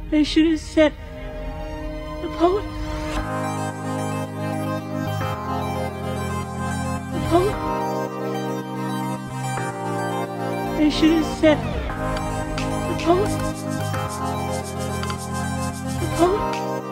They should have said the poet. The poet. They should have said the poet. The poet.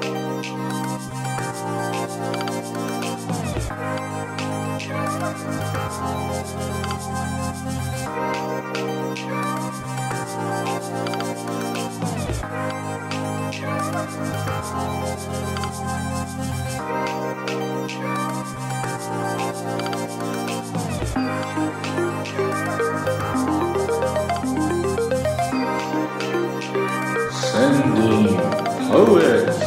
Sending Poets.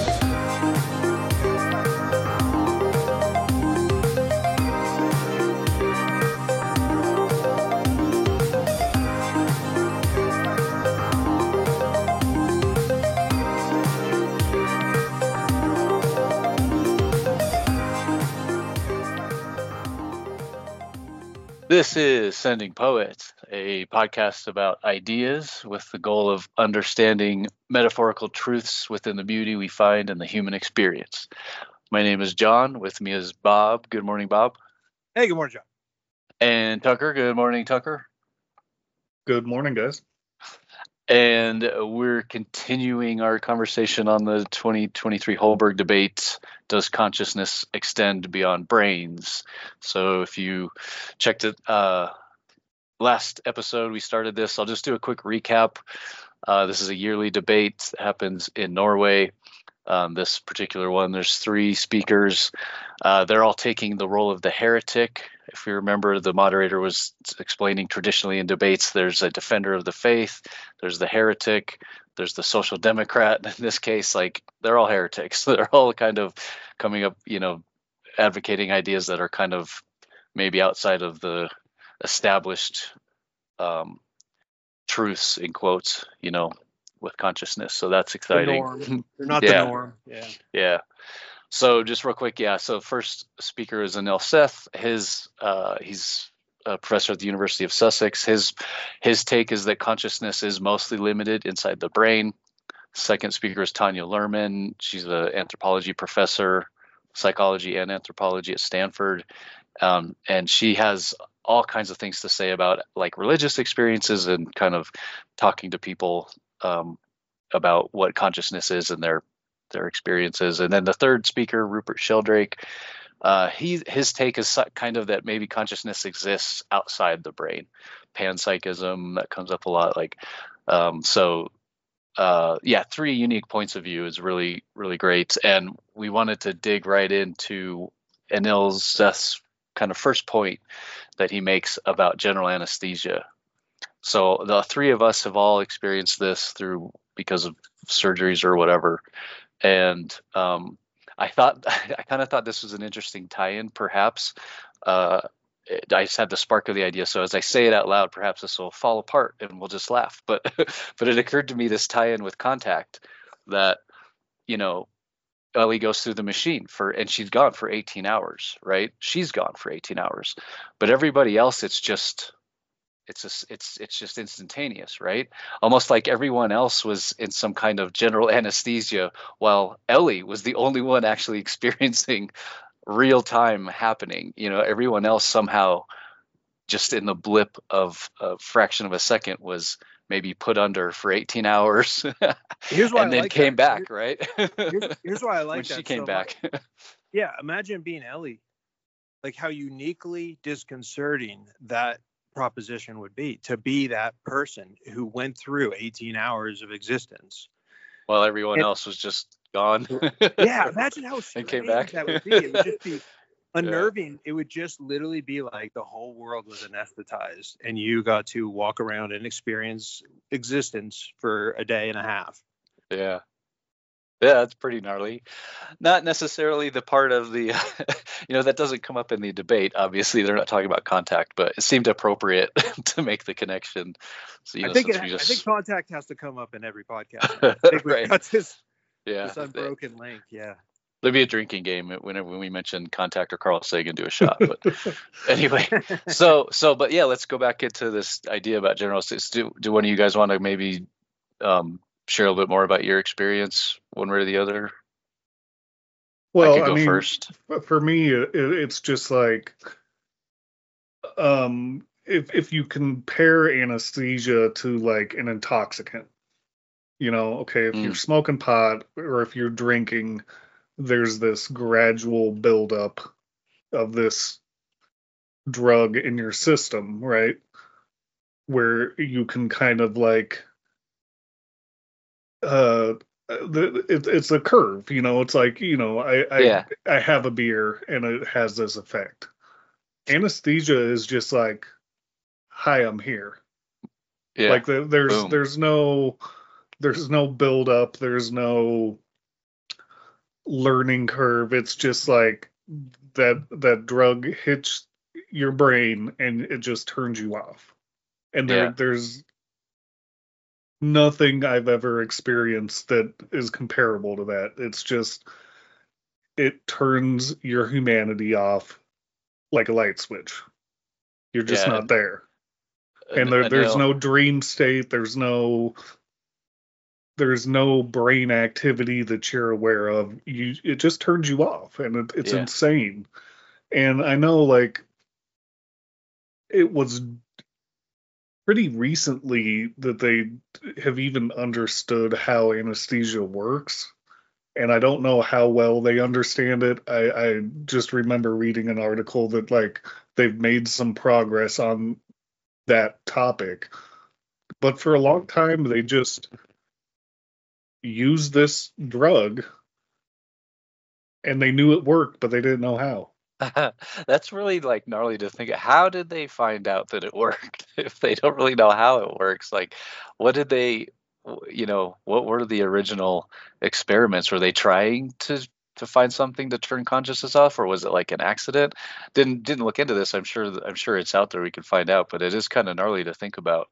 This is Sending Poets, a podcast about ideas with the goal of understanding metaphorical truths within the beauty we find in the human experience. My name is John. With me is Bob. Good morning, Bob. Hey, good morning, John. And Tucker. Good morning, Tucker. Good morning, guys. And we're continuing our conversation on the 2023 Holberg debate. Does consciousness extend beyond brains? So if you checked it last episode, we started this. I'll just do a quick recap. This is a yearly debate that happens in Norway. This particular one, there's 3 speakers. They're all taking the role of the heretic. If you remember, the moderator was explaining traditionally in debates, there's a defender of the faith, there's the heretic, there's the social democrat. In this case, like, they're all heretics. They're all kind of coming up, advocating ideas that are kind of maybe outside of the established truths, in quotes, with consciousness. So that's exciting. The norm. They're not the norm. Yeah. So just real quick, so first speaker is Anil Seth. He's a professor at the University of Sussex. His take is that consciousness is mostly limited inside the brain. Second speaker is Tanya Luhrmann. She's an anthropology professor, psychology and anthropology at Stanford. And she has all kinds of things to say about like religious experiences and kind of talking to people about what consciousness is and their experiences. And then the third speaker, Rupert Sheldrake, his take is kind of that maybe consciousness exists outside the brain. Panpsychism, that comes up a lot. Three unique points of view is really, really great. And we wanted to dig right into Anil Seth's kind of first point that he makes about general anesthesia. So the 3 of us have all experienced this because of surgeries or whatever. And I kind of thought this was an interesting tie-in, perhaps. I just had the spark of the idea. So as I say it out loud, perhaps this will fall apart and we'll just laugh. But it occurred to me, this tie-in with Contact, that, Ellie goes through the machine and she's gone for 18 hours, right? She's gone for 18 hours. But everybody else, it's just instantaneous, right? Almost like everyone else was in some kind of general anesthesia, while Ellie was the only one actually experiencing real time happening. Everyone else somehow, just in the blip of a fraction of a second, was maybe put under for 18 hours and then came back, right? Here's why I like when that. She came back. Yeah, imagine being Ellie. Like, how uniquely disconcerting that proposition would be, to be that person who went through 18 hours of existence while everyone else was just gone. Yeah, imagine how strange came back. that would be. It would just be unnerving. Yeah. It would just literally be like the whole world was anesthetized and you got to walk around and experience existence for a day and a half. Yeah, that's pretty gnarly. Not necessarily the part of the, that doesn't come up in the debate. Obviously, they're not talking about Contact, but it seemed appropriate to make the connection. So, I think Contact has to come up in every podcast. I think right. Got this Yeah, unbroken link. Yeah. There'll be a drinking game whenever we mention Contact or Carl Sagan, do a shot. But anyway, but yeah, let's go back into this idea about general. Do one of you guys want to maybe share a little bit more about your experience, one way or the other? Well, I could go first. For me, it's just like, if you compare anesthesia to like an intoxicant, okay, if you're smoking pot or if you're drinking, there's this gradual buildup of this drug in your system, right? Where you can kind of like, it's a curve, it's like, I have a beer and it has this effect. Anesthesia is just like, hi, I'm here. Yeah. Like there's no build up, there's no learning curve. It's just like that drug hits your brain and it just turns you off. And there's nothing I've ever experienced that is comparable to that. It's just, it turns your humanity off like a light switch. You're just not there. And there's no dream state. There's no brain activity that you're aware of. It just turns you off, and it's insane. And I know, like, it was pretty recently that they have even understood how anesthesia works. And I don't know how well they understand it. I just remember reading an article that, like, they've made some progress on that topic. But for a long time, they just used this drug and they knew it worked, but they didn't know how. That's really like gnarly to think. How did they find out that it worked if they don't really know how it works? Like, what did they, what were the original experiments? Were they trying to find something to turn consciousness off, or was it like an accident? Didn't look into this. I'm sure it's out there. We can find out, but it is kind of gnarly to think about.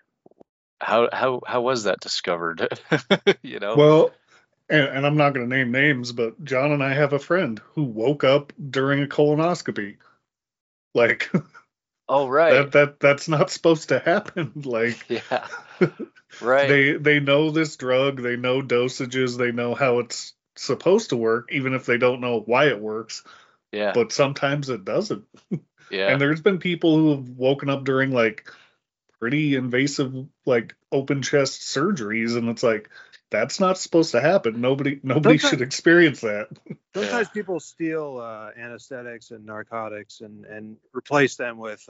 How was that discovered? Well, and I'm not going to name names, but John and I have a friend who woke up during a colonoscopy. Like, oh right, that's not supposed to happen. Like, yeah, right. They know this drug, they know dosages, they know how it's supposed to work, even if they don't know why it works. Yeah. But sometimes it doesn't. Yeah. And there's been people who have woken up during like pretty invasive, like open chest surgeries, and it's like, that's not supposed to happen. Nobody should experience that. Sometimes people steal anesthetics and narcotics and replace them with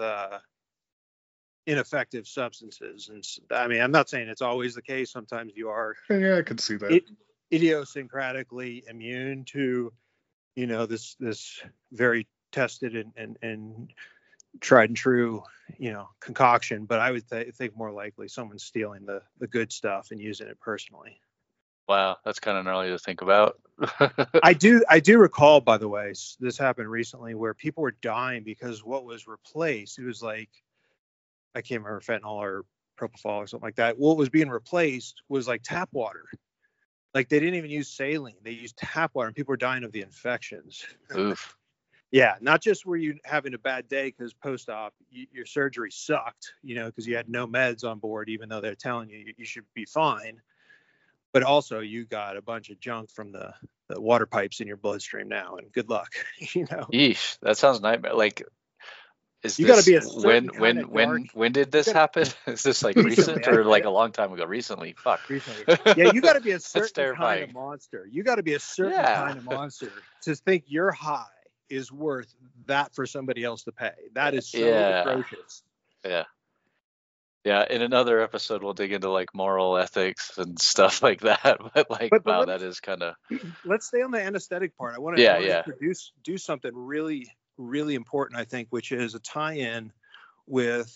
ineffective substances. And I mean, I'm not saying it's always the case. Sometimes you are. Yeah, I could see that. Idiosyncratically immune to, this very tested and tried and true, concoction. But I would think more likely someone's stealing the good stuff and using it personally. Wow, that's kind of gnarly to think about. I do recall, by the way, this happened recently where people were dying because what was replaced, it was like, I can't remember, fentanyl or propofol or something like that. What was being replaced was like tap water. Like they didn't even use saline. They used tap water, and people were dying of the infections. Oof. Yeah, not just were you having a bad day because post-op your surgery sucked, because you had no meds on board, even though they're telling you should be fine. But also you got a bunch of junk from the water pipes in your bloodstream now, and good luck. Yeesh, that sounds nightmare. Like, got to be a certain when did this happen? Is this like recent or like a long time ago? Recently, fuck. Recently. Yeah, you got to be a certain kind of monster. You got to be a certain kind of monster to think your high is worth that for somebody else to pay. That is so atrocious. Yeah. Yeah, in another episode we'll dig into like moral ethics and stuff like that. But wow, that is kind of. Let's stay on the anesthetic part. I want to do something really, really important, I think, which is a tie-in with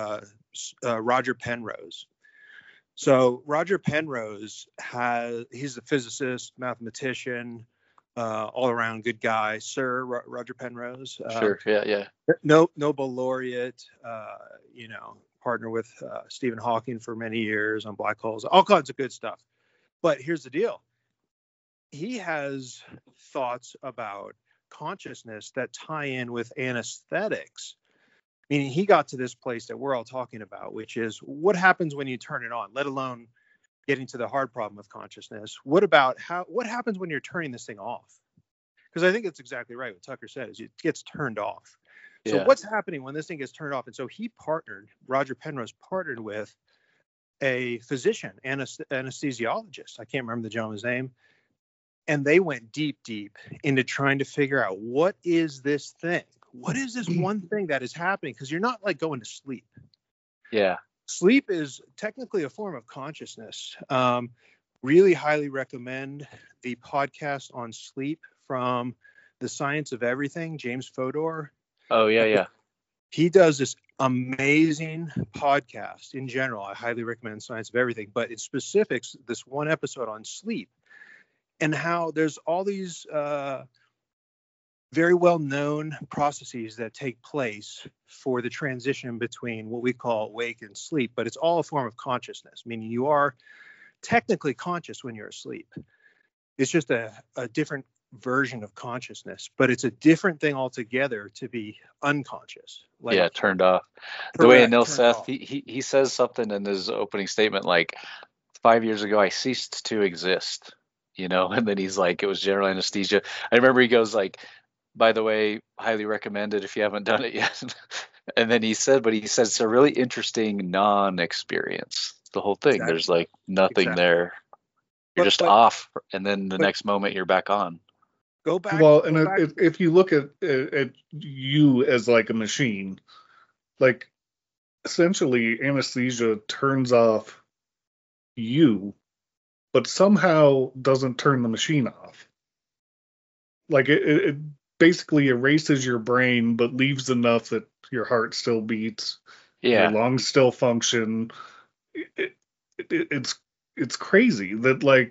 Roger Penrose. So Roger Penrose he's a physicist, mathematician, all around good guy, Sir Roger Penrose. Sure, yeah. Nobel laureate, partner with Stephen Hawking for many years on black holes, all kinds of good stuff. But here's the deal. He has thoughts about consciousness that tie in with anesthetics. Meaning he got to this place that we're all talking about, which is what happens when you turn it on, let alone, getting to the hard problem of consciousness, what happens when you're turning this thing off? Because I think it's exactly right what Tucker said, is it gets turned off. So what's happening when this thing gets turned off? And so Roger Penrose partnered with a physician, anesthesiologist. I can't remember the gentleman's name. And they went deep into trying to figure out, what is this thing? What is this one thing that is happening? Because you're not like going to sleep. Yeah. Sleep is technically a form of consciousness. Really highly recommend the podcast on sleep from The Science of Everything, James Fodor. Oh, yeah. He does this amazing podcast in general. I highly recommend Science of Everything, but in specifics, this one episode on sleep and how there's all these very well-known processes that take place for the transition between what we call wake and sleep, but it's all a form of consciousness, meaning you are technically conscious when you're asleep. It's just a different version of consciousness, but it's a different thing altogether to be unconscious. Like, turned off. The way Neil Seth, he says something in his opening statement like, 5 years ago I ceased to exist, and then he's like, it was general anesthesia. I remember he goes like, by the way, highly recommended if you haven't done it yet. And then he said it's a really interesting non-experience, the whole thing. Exactly. There's like nothing there. You're just off, and then the next moment you're back on. Go back. Well, if you look at you as like a machine, like essentially anesthesia turns off you, but somehow doesn't turn the machine off. Like it basically erases your brain, but leaves enough that your heart still beats, your lungs still function. It's crazy that like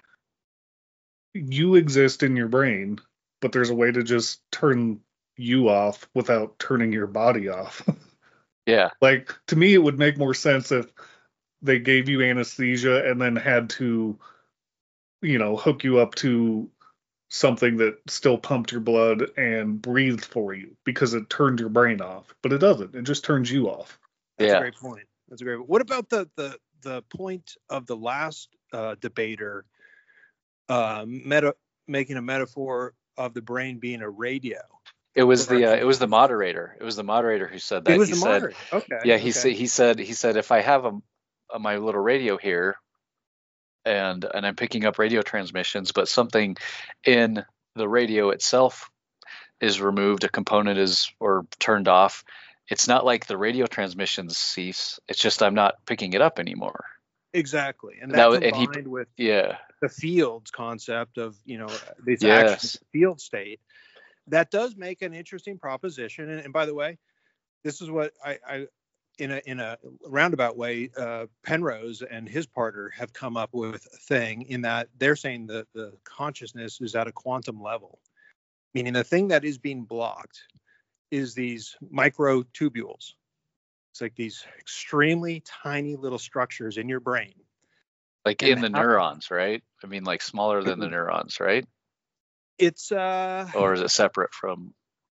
you exist in your brain, but there's a way to just turn you off without turning your body off. Yeah. Like, to me, it would make more sense if they gave you anesthesia and then had to, hook you up to something that still pumped your blood and breathed for you because it turned your brain off. But it doesn't. It just turns you off. That's a great point. What about the point of the last debater making a metaphor of the brain being a radio? It was the moderator. It was the moderator who said that. It was the moderator. Okay. Yeah, he said if I have my little radio here and I'm picking up radio transmissions, but something in the radio itself is removed, a component is or turned off, it's not like the radio transmissions cease. It's just I'm not picking it up anymore. Exactly. And that combined with the fields concept of, this action field state, that does make an interesting proposition. And by the way, this is what I in a roundabout way, Penrose and his partner have come up with a thing in that they're saying that the consciousness is at a quantum level, meaning the thing that is being blocked is these microtubules. It's like these extremely tiny little structures in your brain. Like in the neurons, right? I mean, like smaller than the neurons, right? It's or is it separate from?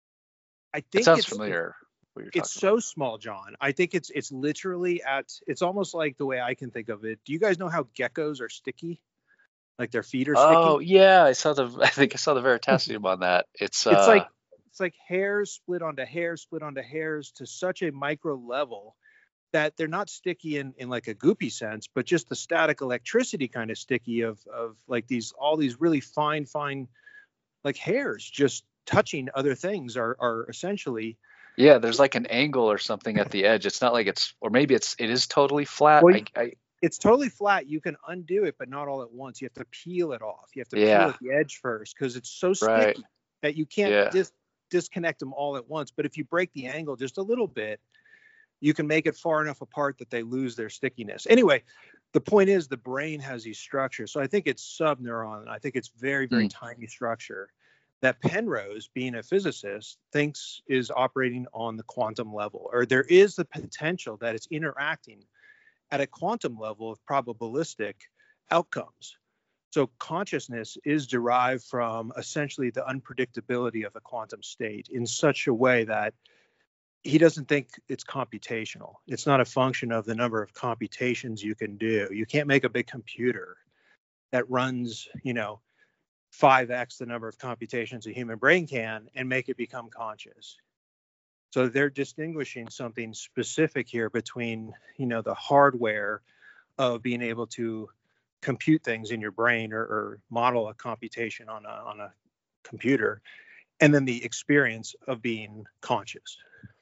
I think it sounds familiar. It's so small, John. I think it's literally it's almost like the way I can think of it. Do you guys know how geckos are sticky? Like their feet are sticky? Oh yeah, I think I saw the Veritasium on that. It's like hairs split onto hairs to such a micro level that they're not sticky in like a goopy sense, but just the static electricity kind of sticky of like all these really fine like hairs just touching other things are essentially. Yeah, there's like an angle or something at the edge. It's not like it is totally flat. Well, it's totally flat. You can undo it, but not all at once. You have to peel it off. You have to peel at the edge first because it's so sticky that you can't disconnect them all at once. But if you break the angle just a little bit, you can make it far enough apart that they lose their stickiness. Anyway, the point is the brain has these structures. So I think it's subneuron. I think it's very, very tiny structure that Penrose, being a physicist, thinks is operating on the quantum level, or there is the potential that it's interacting at a quantum level of probabilistic outcomes. So consciousness is derived from essentially the unpredictability of a quantum state in such a way that he doesn't think it's computational. It's not a function of the number of computations you can do. You can't make a big computer that runs, 5x the number of computations a human brain can and make it become conscious. So they're distinguishing something specific here between, the hardware of being able to compute things in your brain or model a computation on a computer, and then the experience of being conscious.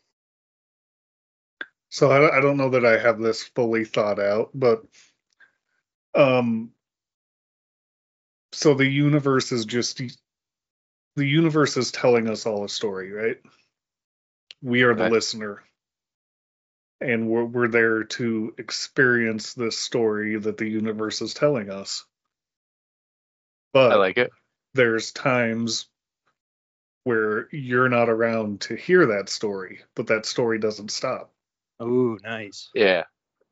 So I don't know that I have this fully thought out, but so the universe is telling us all a story, right? We are the listener, and we're there to experience this story that the universe is telling us. But I like it. There's times where you're not around to hear that story, but that story doesn't stop. Oh, nice. Yeah.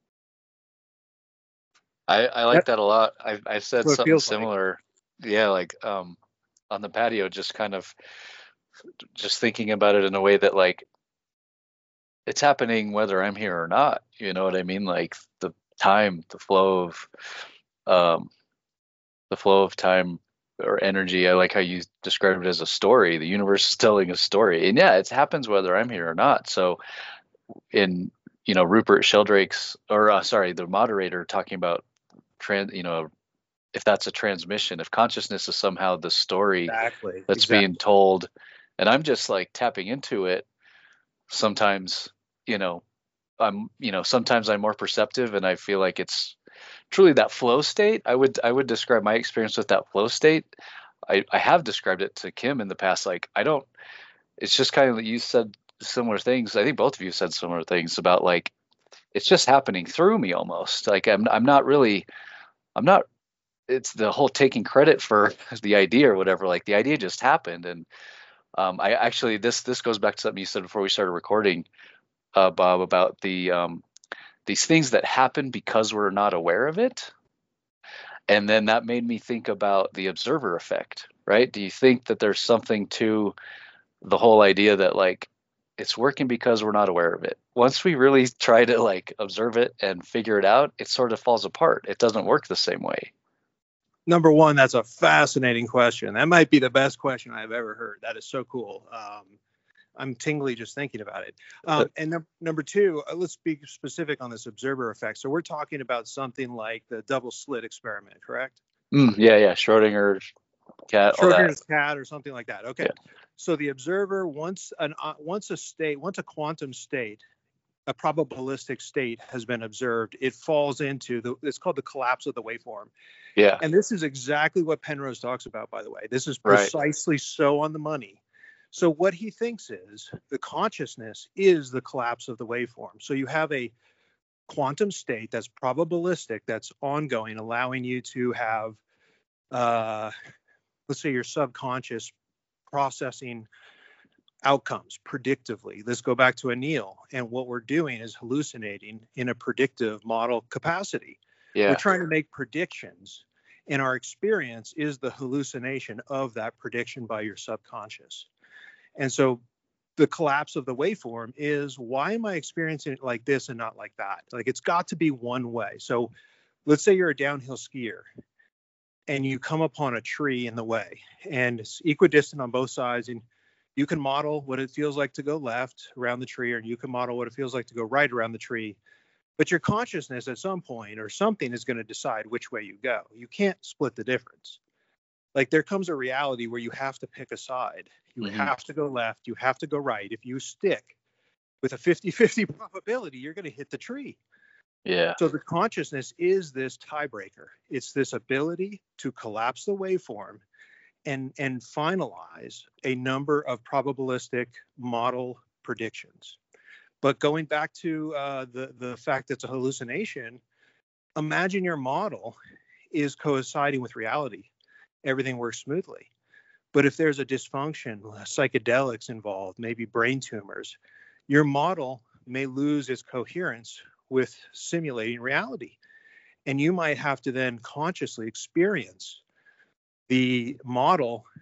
I like that a lot. I said something similar. Like. Yeah, like on the patio, just kind of just thinking about it in a way that like it's happening whether I'm here or not. You know what I mean? Like the flow of time or energy. I like how you described it as a story. The universe is telling a story, and yeah, it happens whether I'm here or not. So in Rupert Sheldrake's the moderator talking about if that's a transmission, if consciousness is somehow the story that's being told, and I'm just like tapping into it. Sometimes sometimes I'm more perceptive, and I feel like it's truly that flow state. I would describe my experience with that flow state. I have described it to Kim in the past. Like it's just kind of, you said similar things. I think both of you said similar things about like, it's just happening through me almost. Like I'm not, it's the whole taking credit for the idea or whatever. Like the idea just happened. And I actually, this goes back to something you said before we started recording, Bob, about these things that happen because we're not aware of it. And then that made me think about the observer effect, right? Do you think that there's something to the whole idea that like it's working because we're not aware of it? Once we really try to like observe it and figure it out, it sort of falls apart. It doesn't work the same way. Number one, that's a fascinating question. That might be the best question I've ever heard. That is so cool. I'm tingly just thinking about it. And number two, let's be specific on this observer effect. So we're talking about something like the double slit experiment, correct? Yeah. Schrodinger's cat. Schrodinger's cat or something like that. Okay. Yeah. So the observer, once a quantum state, a probabilistic state has been observed, it falls into it's called the collapse of the waveform. Yeah. And this is exactly what Penrose talks about, by the way. This is precisely so on the money. So what he thinks is the consciousness is the collapse of the waveform. So you have a quantum state that's probabilistic, that's ongoing, allowing you to have, let's say, your subconscious processing outcomes predictively. Let's go back to Anil. And what we're doing is hallucinating in a predictive model capacity. Yeah. We're trying to make predictions, and our experience is the hallucination of that prediction by your subconscious. And so the collapse of the waveform is, why am I experiencing it like this and not like that? Like, it's got to be one way. So let's say you're a downhill skier and you come upon a tree in the way, and it's equidistant on both sides, and you can model what it feels like to go left around the tree, or you can model what it feels like to go right around the tree. But your consciousness at some point or something is going to decide which way you go. You can't split the difference. Like, there comes a reality where you have to pick a side. You have to go left. You have to go right. If you stick with a 50-50 probability, you're going to hit the tree. Yeah. So the consciousness is this tiebreaker. It's this ability to collapse the waveform and finalize a number of probabilistic model predictions. But going back to the fact that it's a hallucination, imagine your model is coinciding with reality. Everything works smoothly. But if there's a dysfunction, psychedelics involved, maybe brain tumors, your model may lose its coherence with simulating reality. And you might have to then consciously experience the model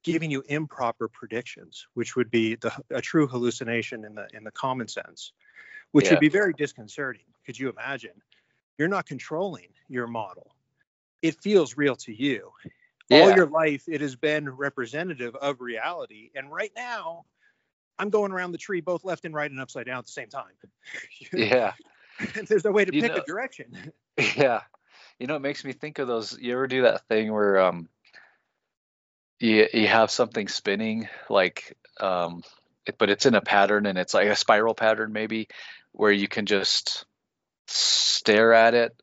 giving you improper predictions, which would be a true hallucination in the common sense, which would be very disconcerting. Could you imagine? You're not controlling your model. It feels real to you. All your life, it has been representative of reality. And right now, I'm going around the tree, both left and right and upside down at the same time. Yeah. And there's no way to pick a direction. Yeah. You know, it makes me think of those. You ever do that thing where you have something spinning, like, but it's in a pattern, and it's like a spiral pattern maybe, where you can just stare at it,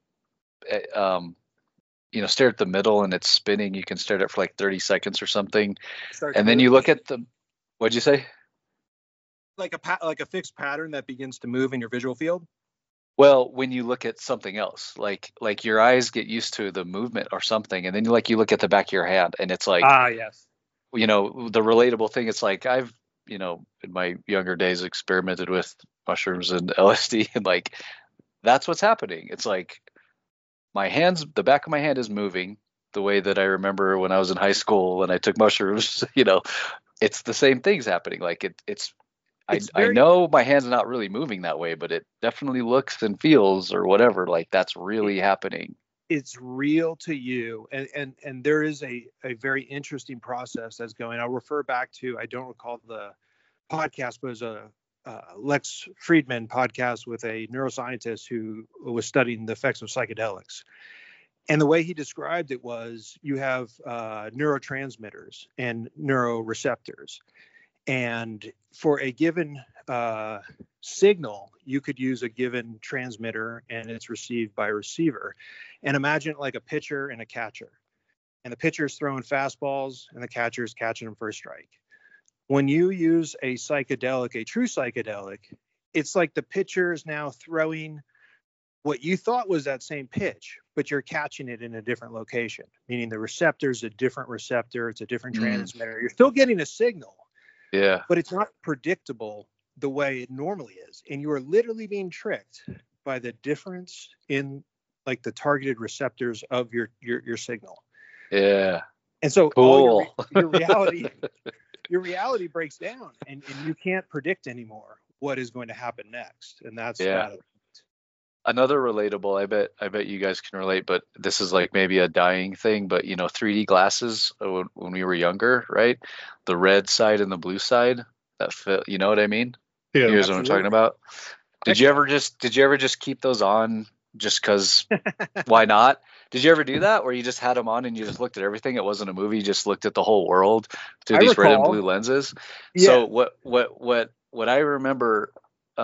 stare at the middle and it's spinning. You can stare at it for like 30 seconds or something. And then you look at what'd you say? Like a fixed pattern that begins to move in your visual field? Well, when you look at something else, like your eyes get used to the movement or something, and then you look at the back of your hand, and it's like, yes, the relatable thing. It's like I've, in my younger days experimented with mushrooms and LSD, and like that's what's happening. It's like the back of my hand is moving the way that I remember when I was in high school when I took mushrooms. It's the same things happening. Like I know my hand's not really moving that way, but it definitely looks and feels or whatever like that's really happening. It's real to you. And there is a very interesting process that's going. I'll refer back to, I don't recall the podcast, but it was a Lex Friedman podcast with a neuroscientist who was studying the effects of psychedelics. And the way he described it was you have neurotransmitters and neuroreceptors. And for a given signal, you could use a given transmitter and it's received by a receiver. And imagine like a pitcher and a catcher. And the pitcher's throwing fastballs and the catcher's catching them for a strike. When you use a psychedelic, a true psychedelic, it's like the pitcher is now throwing what you thought was that same pitch, but you're catching it in a different location, meaning the receptor's a different receptor, it's a different transmitter. You're still getting a signal. Yeah. But it's not predictable the way it normally is. And you are literally being tricked by the difference in like the targeted receptors of your signal. Yeah. And so cool. all your reality breaks down and you can't predict anymore what is going to happen next. And that's another relatable, I bet you guys can relate, but this is like maybe a dying thing, but 3D glasses when we were younger, right? The red side and the blue side, that fit, you know what I mean? Yeah. Here's what I'm talking about. Did you ever just keep those on just cuz why not? Did you ever do that where you just had them on and you just looked at everything? It wasn't a movie, you just looked at the whole world through these red and blue lenses. Yeah. So what I remember,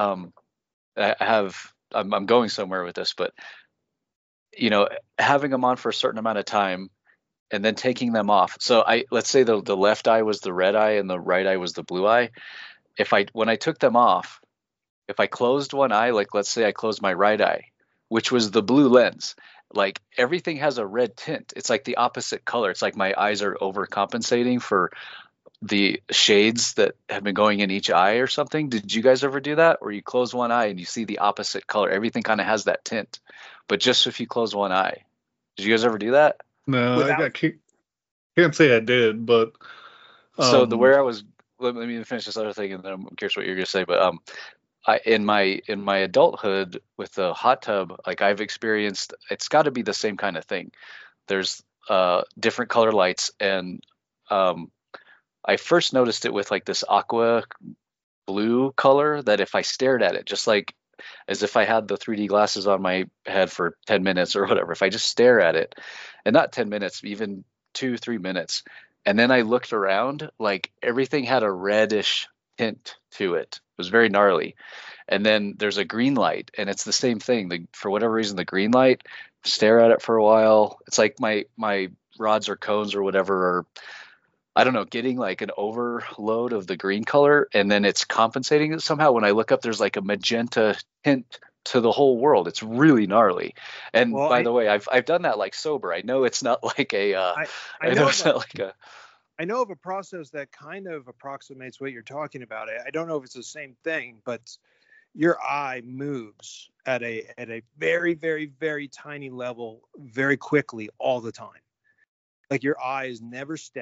I'm going somewhere with this, but having them on for a certain amount of time and then taking them off. So let's say the left eye was the red eye and the right eye was the blue eye. When I took them off, if I closed one eye, like let's say I closed my right eye, which was the blue lens, like everything has a red tint. It's like the opposite color. It's like my eyes are overcompensating for the shades that have been going in each eye or something. Did you guys ever do that? Where you close one eye and you see the opposite color? Everything kind of has that tint, but just if you close one eye. Did you guys ever do that? No, I can't say I did, but so where I was, let me finish this other thing and then I'm curious what you're gonna say. But in my adulthood with the hot tub, like I've experienced, it's got to be the same kind of thing. There's different color lights, and I first noticed it with like this aqua blue color that if I stared at it, just like as if I had the 3D glasses on my head for 10 minutes or whatever, if I just stare at it, and not 10 minutes, even 2-3 minutes, and then I looked around, like everything had a reddish tint to it. It was very gnarly. And then there's a green light, and it's the same thing. For whatever reason, the green light, stare at it for a while. It's like my rods or cones or whatever are, I don't know, getting like an overload of the green color, and then it's compensating it somehow. When I look up, there's like a magenta tint to the whole world. It's really gnarly. And by the way, I've done that like sober. I know it's not like I know it's not like a. I know of a process that kind of approximates what you're talking about. I don't know if it's the same thing, but your eye moves at a very, very, very tiny level very quickly all the time. Like your eye is never steady.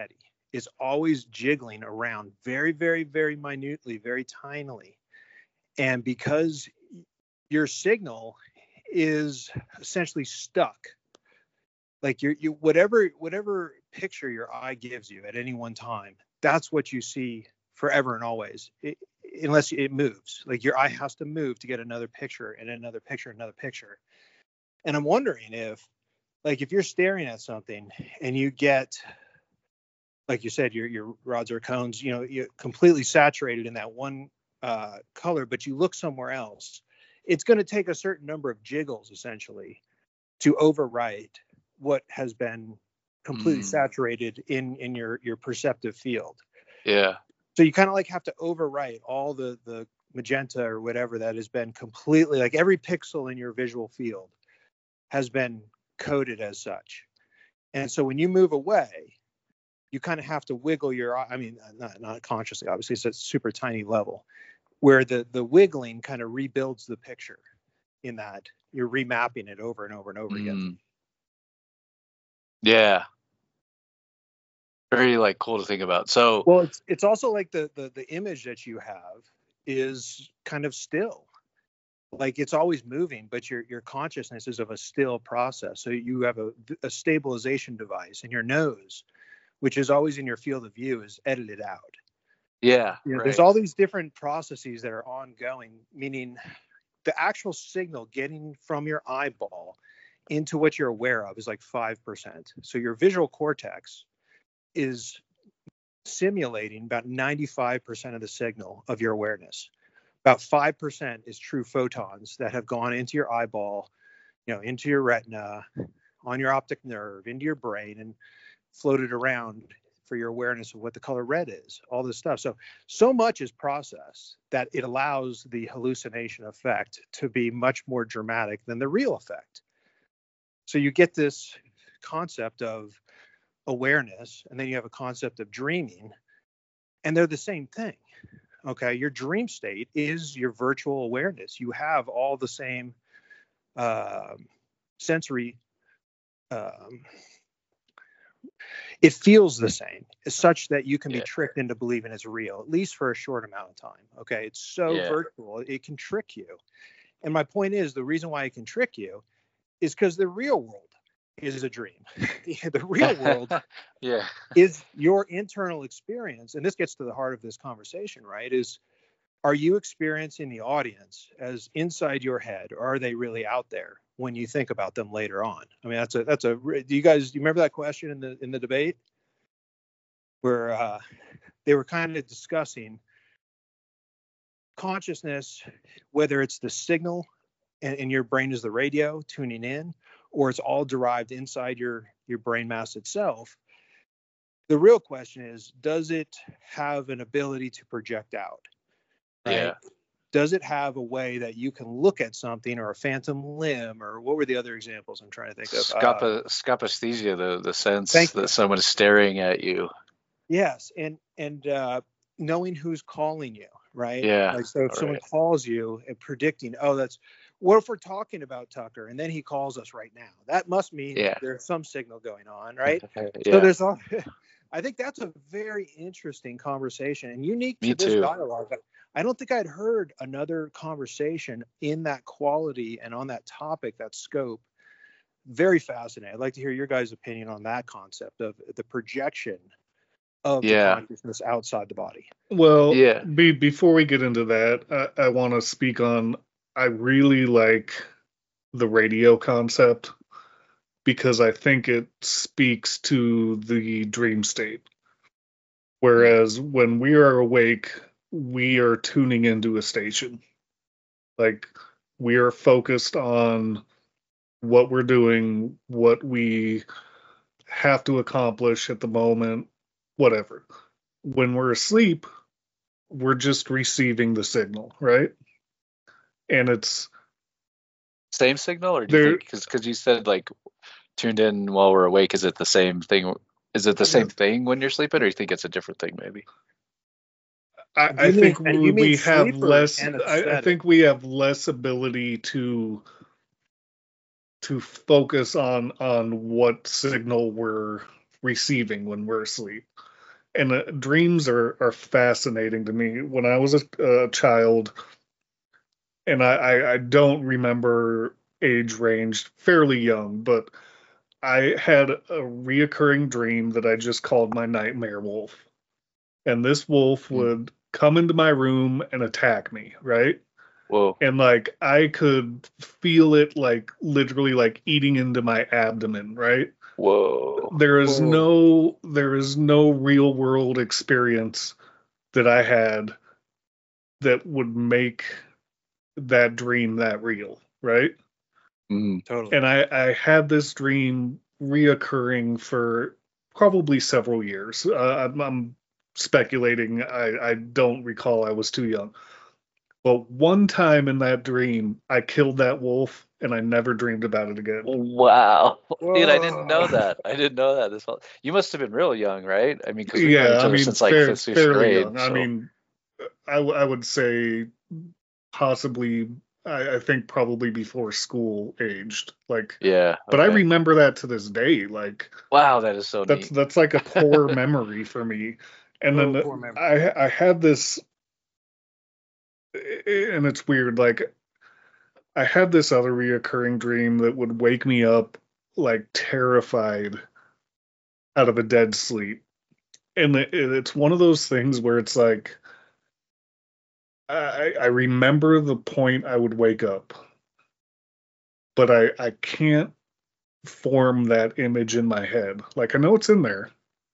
is always jiggling around very, very, very minutely, very tinily. And because your signal is essentially stuck, like you whatever picture your eye gives you at any one time, that's what you see forever and always, unless it moves. Like your eye has to move to get another picture and another picture, another picture. And I'm wondering if, like, if you're staring at something and you get, like you said, your rods or cones, you're completely saturated in that one color, but you look somewhere else, it's going to take a certain number of jiggles essentially to overwrite what has been completely saturated in your perceptive field. Yeah. So you kind of like have to overwrite all the magenta or whatever that has been completely, like every pixel in your visual field has been coded as such. And so when you move away, you kind of have to wiggle your eye. I mean, not consciously, obviously, it's a super tiny level where the wiggling kind of rebuilds the picture in that you're remapping it over and over and over again. Yeah. Very like cool to think about. So, well, it's also like the image that you have is kind of still. Like it's always moving, but your consciousness is of a still process. So you have a stabilization device, and your nose, which is always in your field of view, is edited out. Yeah, right. There's all these different processes that are ongoing, meaning the actual signal getting from your eyeball into what you're aware of is like 5%. So your visual cortex is simulating about 95% of the signal of your awareness. About 5% is true photons that have gone into your eyeball, into your retina, on your optic nerve, into your brain, and floated around for your awareness of what the color red is, all this stuff. So much is processed that it allows the hallucination effect to be much more dramatic than the real effect. So you get this concept of awareness, and then you have a concept of dreaming, and they're the same thing. Okay, your dream state is your virtual awareness. You have all the same sensory. It feels the same, such that you can be tricked into believing it's real, at least for a short amount of time. Okay, it's so virtual, it can trick you. And my point is, the reason why it can trick you is because the real world is a dream. The real world is your internal experience. And this gets to the heart of this conversation, right? Are you experiencing the audience as inside your head, or are they really out there when you think about them later on? I mean, do you remember that question in the debate where they were kind of discussing consciousness, whether it's the signal and your brain is the radio tuning in, or it's all derived inside your brain mass itself. The real question is, does it have an ability to project out? Right? Yeah. Does it have a way that you can look at something, or a phantom limb, or what were the other examples I'm trying to think of? Scopaesthesia, the sense that someone is staring at you. Yes, and knowing who's calling you, right? Yeah. Like, so if someone calls you and predicting, what if we're talking about Tucker and then he calls us right now? That must mean there's some signal going on, right? So there's all. I think that's a very interesting conversation and unique to this dialogue. I don't think I'd heard another conversation in that quality and on that topic, that scope. Very fascinating. I'd like to hear your guys' opinion on that concept of the projection of the consciousness outside the body. Well, before we get into that, I want to speak on, I really like the radio concept because I think it speaks to the dream state. Whereas when we are awake, we are tuning into a station. Like, we are focused on what we're doing, what we have to accomplish at the moment, whatever. When we're asleep, we're just receiving the signal, right? And it's same signal, or do you think, because you said like tuned in while we're awake, is it the same thing? Is it the same thing when you're sleeping, or you think it's a different thing maybe? I think we have less. I think we have less ability to focus on what signal we're receiving when we're asleep. And dreams are fascinating to me. When I was a child, and I don't remember age range, fairly young, but I had a reoccurring dream that I just called my nightmare wolf. And this wolf would come into my room and attack me, right? Whoa. And like I could feel it like literally like eating into my abdomen, right? Whoa. There is no real world experience that I had that would make that dream that real, right? Totally. And I had this dream reoccurring for probably several years. I'm speculating. I don't recall. I was too young. But one time in that dream, I killed that wolf, and I never dreamed about it again. Wow. Dude, I didn't know Whoa. that. I didn't know that. You must have been real young, right? I mean, because we've known each other since like fifth, sixth fairly grade. young. I mean, I would say possibly. I think probably before school aged. Like, yeah. But I remember that to this day. Like, wow, that is so neat. That's like a core memory for me. And then I had this, and it's weird. Like, I had this other reoccurring dream that would wake me up like terrified out of a dead sleep. And it's one of those things where it's like, I remember the point I would wake up, but I can't form that image in my head. Like, I know it's in there.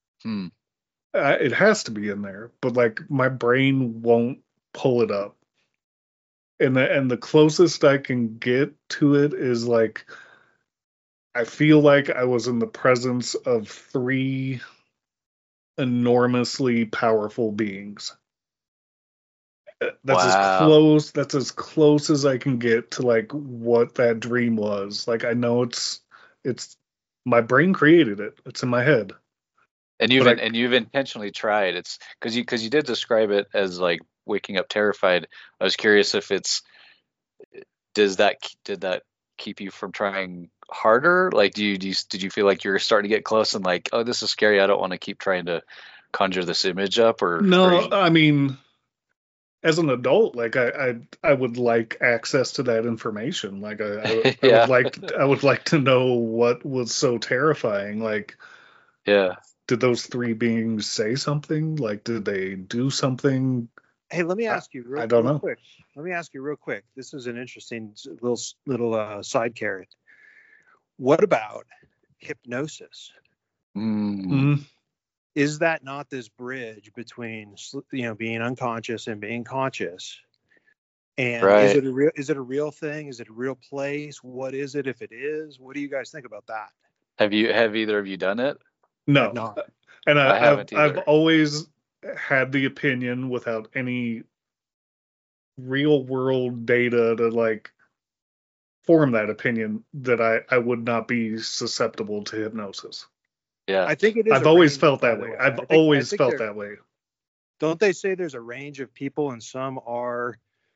It has to be in there, but like my brain won't pull it up. And the closest I can get to it is like, I feel like I was in the presence of 3 enormously powerful beings. That's as close as I can get to like what that dream was. Like, I know it's my brain created it. It's in my head. And you've intentionally tried. It's because you did describe it as like waking up terrified. I was curious if did that keep you from trying harder? Like, did you feel like you were starting to get close and like, oh, this is scary, I don't want to keep trying to conjure this image up? Or no, I mean, as an adult, like I would like access to that information. Like I would like to know what was so terrifying. Like, yeah, did those 3 beings say something? Like, did they do something? Hey, let me ask you real quick. Let me ask you real quick. This is an interesting little side carrot. What about hypnosis? Is that not this bridge between being unconscious and being conscious? And right. is it a real thing? Is it a real place? What is it if it is? What do you guys think about that? Have either of you done it? No. And I haven't either. I've always had the opinion without any real world data to like form that opinion that I would not be susceptible to hypnosis. Yeah, I think it is. I've always felt that way. I've always felt that way. Don't they say there's a range of people, and some are,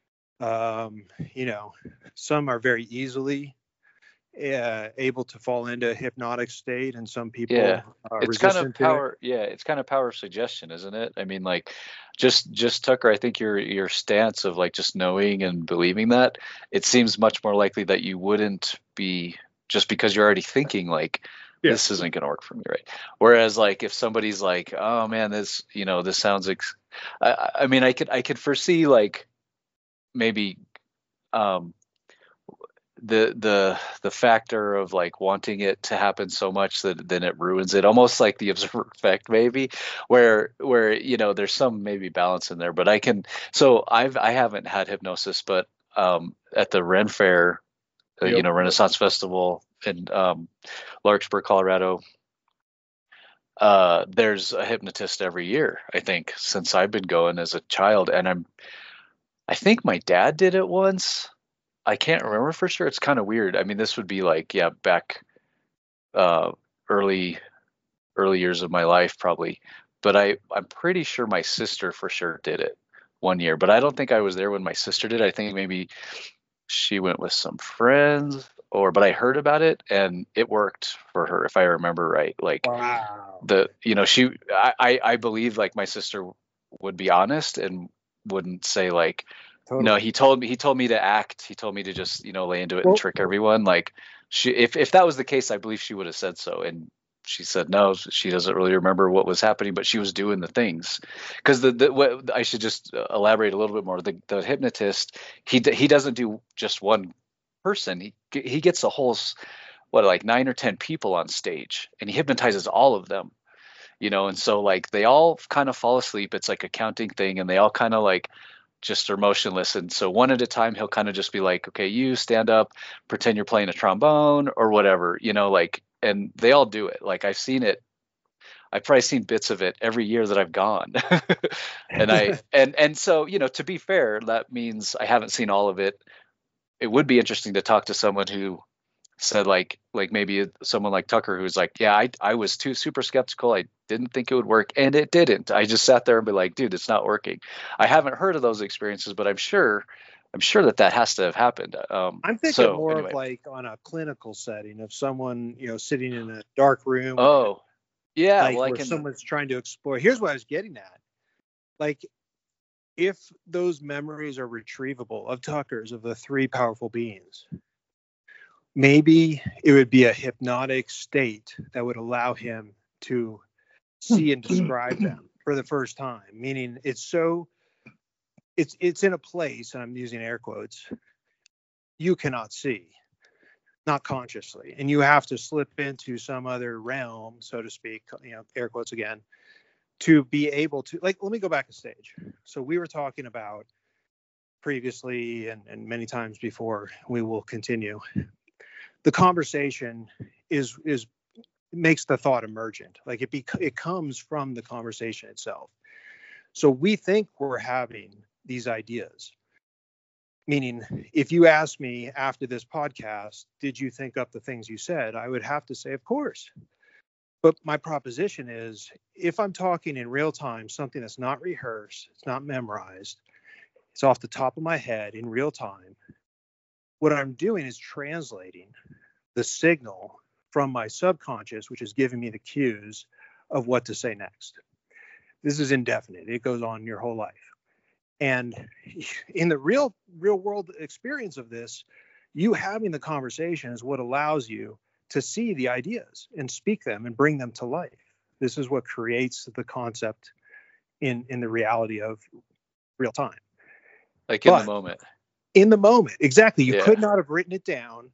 some are very easily able to fall into a hypnotic state, and some people are resistant to it. Yeah, it's kind of power suggestion, isn't it? I mean, like, just Tucker, I think your stance of like just knowing and believing that, it seems much more likely that you wouldn't be, just because you're already thinking like, this isn't going to work for me, right? Whereas like if somebody's like, oh man, this sounds I mean, I could foresee like maybe the factor of like wanting it to happen so much that then it ruins it, almost like the observer effect, maybe, where there's some maybe balance in there. But I haven't had hypnosis, but at the Ren Fair, Renaissance Festival in Larkspur, Colorado, there's a hypnotist every year, I think, since I've been going as a child. And I think my dad did it once. I can't remember for sure. It's kind of weird. I mean, this would be like, back early years of my life probably. But I'm pretty sure my sister for sure did it one year. But I don't think I was there when my sister did. I think maybe she went with some friends. but I heard about it and it worked for her, if I remember right. Like Wow. I believe like my sister would be honest and wouldn't say like, Totally. no, he told me to act. He told me to just, lay into it and Well- trick everyone. Like if that was the case, I believe she would have said so. And she said no, she doesn't really remember what was happening, but she was doing the things. Because what I should just elaborate a little bit more. The hypnotist, he doesn't do just one person. He gets a whole, like 9 or 10 people on stage, and he hypnotizes all of them. And so like they all kind of fall asleep. It's like a counting thing, and they all kind of like just are motionless. And so one at a time, he'll kind of just be like, okay, you stand up, pretend you're playing a trombone or whatever, like, and they all do it. Like I've seen it. I've probably seen bits of it every year that I've gone. and so, to be fair, that means I haven't seen all of it. It would be interesting to talk to someone who said like maybe someone like Tucker, who's like, yeah, I was too super skeptical. I didn't think it would work, and it didn't. I just sat there and be like, dude, it's not working. I haven't heard of those experiences, but I'm sure that has to have happened. I'm thinking more of like on a clinical setting of someone, sitting in a dark room. Oh, yeah. Like where someone's trying to explore. Here's what I was getting at. Like, if those memories are retrievable of Tucker's, of the 3 powerful beings, maybe it would be a hypnotic state that would allow him to see and describe them for the first time. Meaning it's in a place, and I'm using air quotes, you cannot see, not consciously. And you have to slip into some other realm, so to speak, air quotes again, to be able to, like, let me go back a stage. So we were talking about previously and many times before, we will continue. The conversation makes the thought emergent. Like it comes from the conversation itself. So we think we're having these ideas. Meaning, if you ask me after this podcast, did you think up the things you said? I would have to say, of course. But my proposition is, if I'm talking in real time, something that's not rehearsed, it's not memorized, it's off the top of my head in real time, what I'm doing is translating the signal from my subconscious, which is giving me the cues of what to say next. This is indefinite. It goes on your whole life. And in the real world experience of this, you having the conversation is what allows you to see the ideas and speak them and bring them to life. This is what creates the concept in the reality of real time. Like in the moment. In the moment, exactly. You could not have written it down.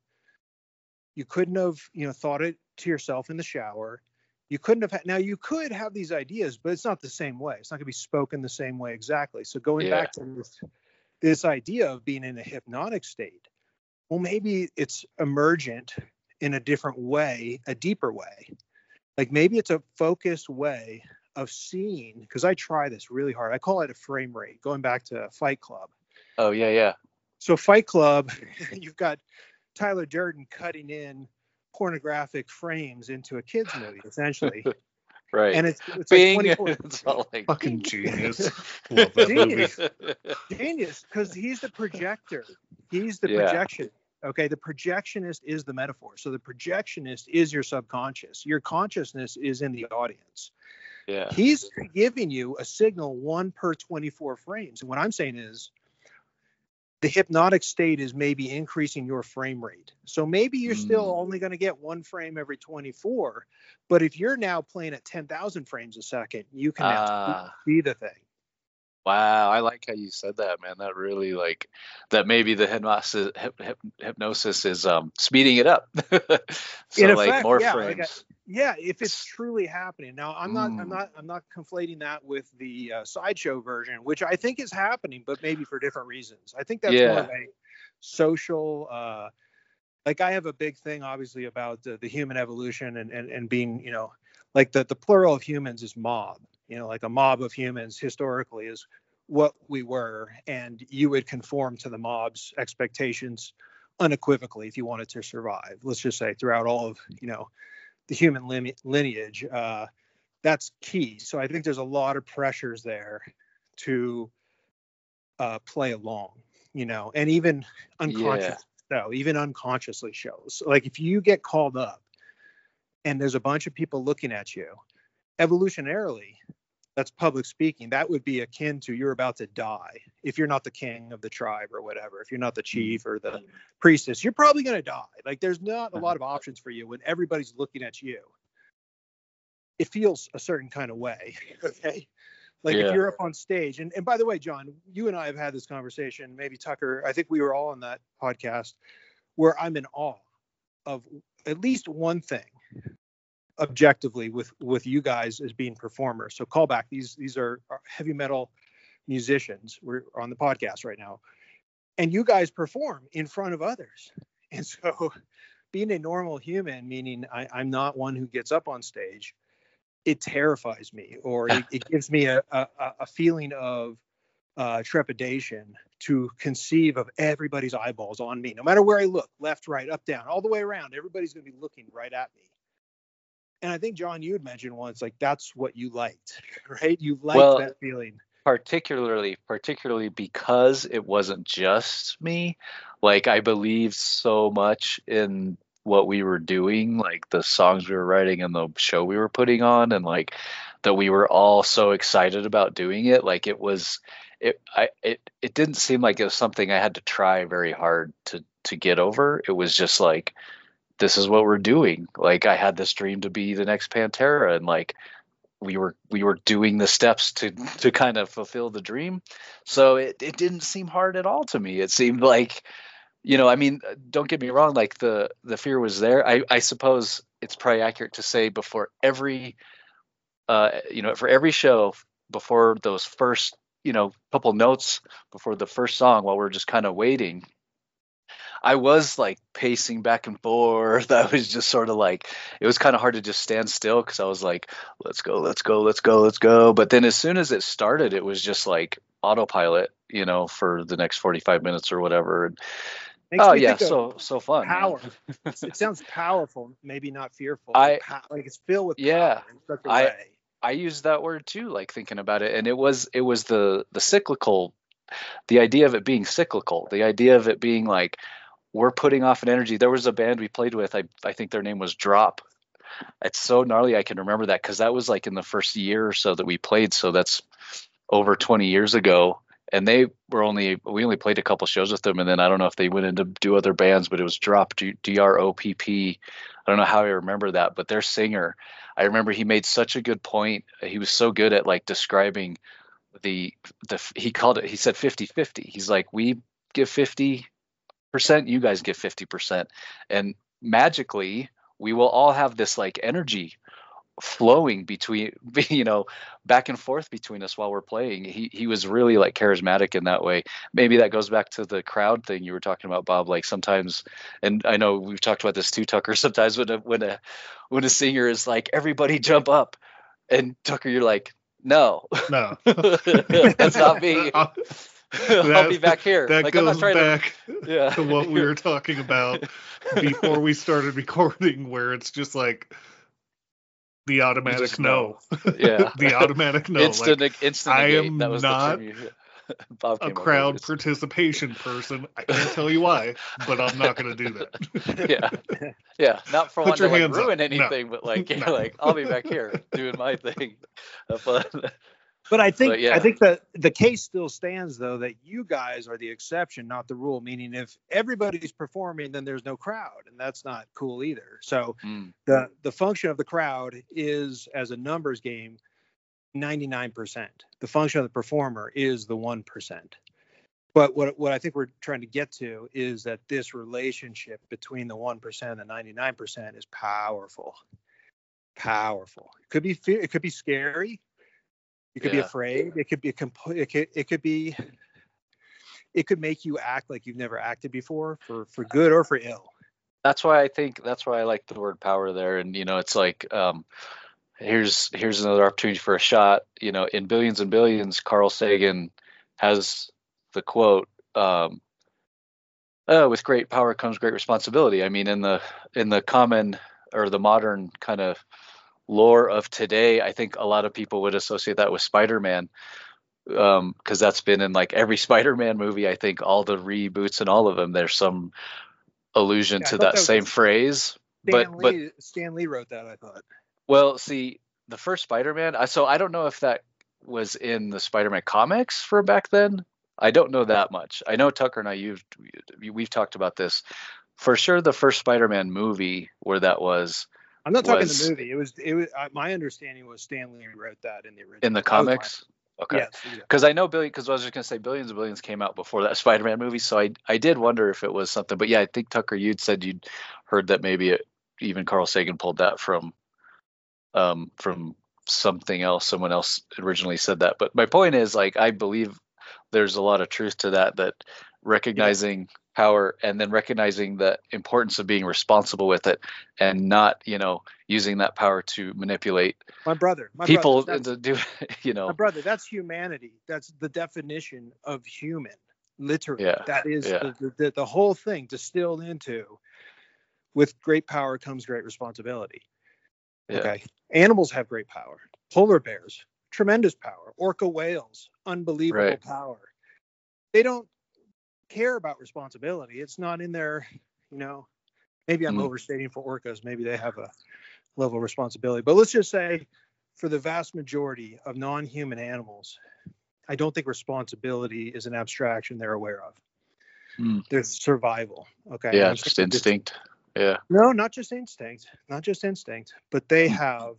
You couldn't have, thought it to yourself in the shower. You couldn't have now you could have these ideas, but it's not the same way. It's not going to be spoken the same way exactly. So going back to this idea of being in a hypnotic state, well, maybe it's emergent in a different way, a deeper way. Like maybe it's a focused way of seeing, because I try this really hard. I call it a frame rate, going back to Fight Club. Oh, yeah. So Fight Club, you've got Tyler Durden cutting in pornographic frames into a kid's movie, essentially. Right. And it's Bing. Like 24. It's all like fucking genius. Love that movie. Genius, because he's the projector. He's the projection. Okay, the projectionist is the metaphor. So the projectionist is your subconscious. Your consciousness is in the audience. Yeah. He's giving you a signal 1 per 24 frames. And what I'm saying is the hypnotic state is maybe increasing your frame rate. So maybe you're still only going to get 1 frame every 24. But if you're now playing at 10,000 frames a second, you can now see the thing. Wow, I like how you said that, man. That really that maybe the hypnosis is speeding it up. So in like effect, more frames. If it's truly happening. Now I'm not conflating that with the sideshow version, which I think is happening, but maybe for different reasons. I think that's more of a social I have a big thing obviously about the human evolution and being, like the plural of humans is mob. Like a mob of humans historically is what we were, and you would conform to the mob's expectations unequivocally if you wanted to survive. Let's just say throughout all of, the human lineage, that's key. So I think there's a lot of pressures there to play along, and even unconscious though, even unconsciously shows. Like if you get called up and there's a bunch of people looking at you, evolutionarily, that's public speaking. That would be akin to you're about to die. If you're not the king of the tribe or whatever, if you're not the chief or the priestess, you're probably going to die. Like there's not a lot of options for you when everybody's looking at you. It feels a certain kind of way. Okay. Like if you're up on stage, and by the way, John, you and I have had this conversation, maybe Tucker, I think we were all on that podcast, where I'm in awe of at least one thing objectively with you guys as being performers. So call back. These are heavy metal musicians. We're on the podcast right now. And you guys perform in front of others. And so being a normal human, meaning I'm not one who gets up on stage, it terrifies me, or it gives me a feeling of trepidation to conceive of everybody's eyeballs on me. No matter where I look, left, right, up, down, all the way around, everybody's going to be looking right at me. And I think, John, you had mentioned once, like, that's what you liked, right? You liked that feeling. Particularly because it wasn't just me. Like, I believed so much in what we were doing, like the songs we were writing and the show we were putting on, and like that we were all so excited about doing it. Like it didn't seem like it was something I had to try very hard to get over. It was just like, this is what we're doing. Like I had this dream to be the next Pantera, and like we were doing the steps to kind of fulfill the dream. So it didn't seem hard at all to me. It seemed like, you know, I mean, don't get me wrong, like the fear was there. I suppose it's probably accurate to say before every, for every show, before those first, couple notes before the first song, while we're just kind of waiting, I was like pacing back and forth. I was just sort of like, it was kind of hard to just stand still because I was like, let's go, let's go, let's go, let's go. But then as soon as it started, it was just like autopilot, for the next 45 minutes or whatever. And, so fun. Power. It sounds powerful, maybe not fearful. Like it's filled with power in such a way. I used that word too, like thinking about it, and it was the cyclical, the idea of it being cyclical, the idea of it being like we're putting off an energy. There was a band we played with, I think their name was Drop. It's so gnarly I can remember that because that was like in the first year or so that we played, so that's over 20 years ago. And we only played a couple shows with them, and then I don't know if they went in to do other bands, but it was Drop, D-R-O-P-P. I don't know how I remember that, but their singer, I remember he made such a good point. He was so good at like describing he said 50-50. He's like, we give 50%, you guys give 50%. And magically, we will all have this like energy flowing between, back and forth between us while we're playing. He was really like charismatic in that way. Maybe that goes back to the crowd thing you were talking about, Bob. Like sometimes, and I know we've talked about this too, Tucker, sometimes when a singer is like, everybody jump up, and Tucker, you're like, no, that's not me. I'll be back here. That like, goes back to what we were talking about before we started recording, where it's just like the automatic no. Yeah. The automatic no. Instant I am that was not Bob a crowd participation person. I can't tell you why, but I'm not going to do that. Yeah. Not for one to like ruin anything, but like, like I'll be back here doing my thing. But I think that the case still stands, though, that you guys are the exception, not the rule. Meaning, if everybody's performing, then there's no crowd, and that's not cool either. So the function of the crowd is, as a numbers game, 99%. The function of the performer is the 1%. But what I think we're trying to get to is that this relationship between the 1% and the 99% is powerful. Powerful. It could be fear. It could be scary. You could be afraid. It could be it could make you act like you've never acted before, for good or for ill. That's why I like the word power there. And it's like, here's another opportunity for a shot. In Billions and Billions, Carl Sagan has the quote, with great power comes great responsibility. I mean, in the common or the modern kind of lore of today, I think a lot of people would associate that with Spider-Man, because that's been in like every Spider-Man movie. I think all the reboots and all of them, there's some allusion Yeah, I to thought that that was same phrase. Stan Lee wrote that, I thought. Well, see, the first Spider-Man, so I don't know if that was in the Spider-Man comics for back then. I don't know that much. I know Tucker and we've talked about this. For sure, the first Spider-Man movie where that was. I'm not talking the movie. It was my understanding was Stan Lee wrote that in the original. In the comics? Okay. Yes. Because I know because I was just going to say Billions and Billions came out before that Spider-Man movie, so I did wonder if it was something. But yeah, I think Tucker, you'd said you'd heard that maybe even Carl Sagan pulled that from something else. Someone else originally said that. But my point is, like, I believe there's a lot of truth to that recognizing power and then recognizing the importance of being responsible with it and not, using that power to manipulate people into do, My brother, that's humanity. That's the definition of human. Literally. Yeah. That is the whole thing distilled into, with great power comes great responsibility. Yeah. Okay. Animals have great power. Polar bears, tremendous power. Orca whales, unbelievable power. They don't care about responsibility. It's not in their, maybe I'm overstating for orcas. Maybe they have a level of responsibility. But let's just say for the vast majority of non-human animals, I don't think responsibility is an abstraction they're aware of. There's survival. Okay. Yeah, just instinct. Yeah. No, not just instinct. Not just instinct, but they have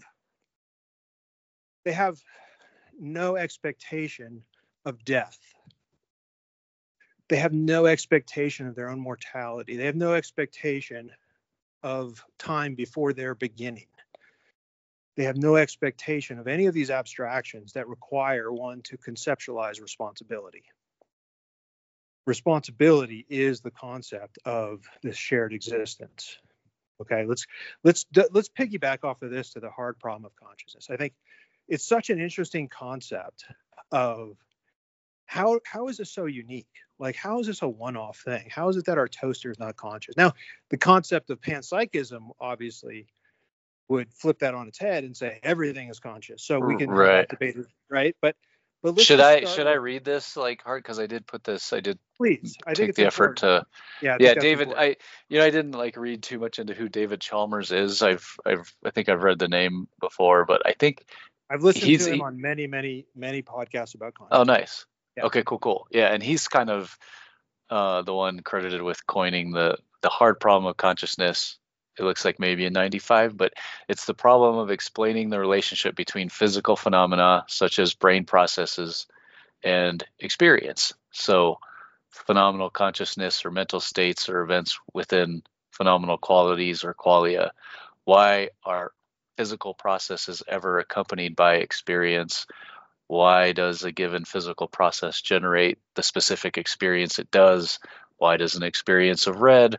no expectation of death. They have no expectation of their own mortality. They have no expectation of time before their beginning. They have no expectation of any of these abstractions that require one to conceptualize responsibility. Responsibility is the concept of this shared existence. Okay, let's piggyback off of this to the hard problem of consciousness. I think it's such an interesting concept of how is this so unique? Like, how is this a one-off thing? How is it that our toaster is not conscious? Now, the concept of panpsychism obviously would flip that on its head and say everything is conscious. So we can have that debate, right? But let's should I read this like hard, because I did put this. I did please. I think take the effort to. Yeah, David. Important. I didn't like read too much into who David Chalmers is. I think I've read the name before, but I think I've listened to him on many podcasts about consciousness. Oh, nice. Yeah. Okay, cool. Yeah, and he's kind of the one credited with coining the hard problem of consciousness. It looks like maybe in 95, but it's the problem of explaining the relationship between physical phenomena such as brain processes and experience. So phenomenal consciousness or mental states or events within phenomenal qualities or qualia. Why are physical processes ever accompanied by experience? Why does a given physical process generate the specific experience it does? Why does an experience of red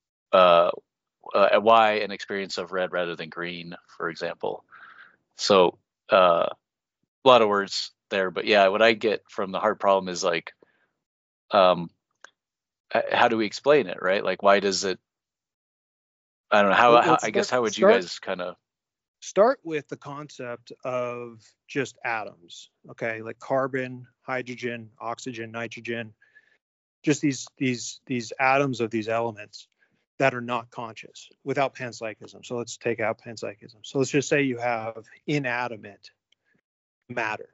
why an experience of red rather than green, for example? So a lot of words there, but yeah, what I get from the hard problem is like, how do we explain it, right? Like, why does it? I don't know how. I guess how would you guys kind of start with the concept of just atoms? Okay, like carbon, hydrogen, oxygen, nitrogen, just these atoms of these elements that are not conscious without panpsychism. So let's take out panpsychism. So let's just say you have inanimate matter.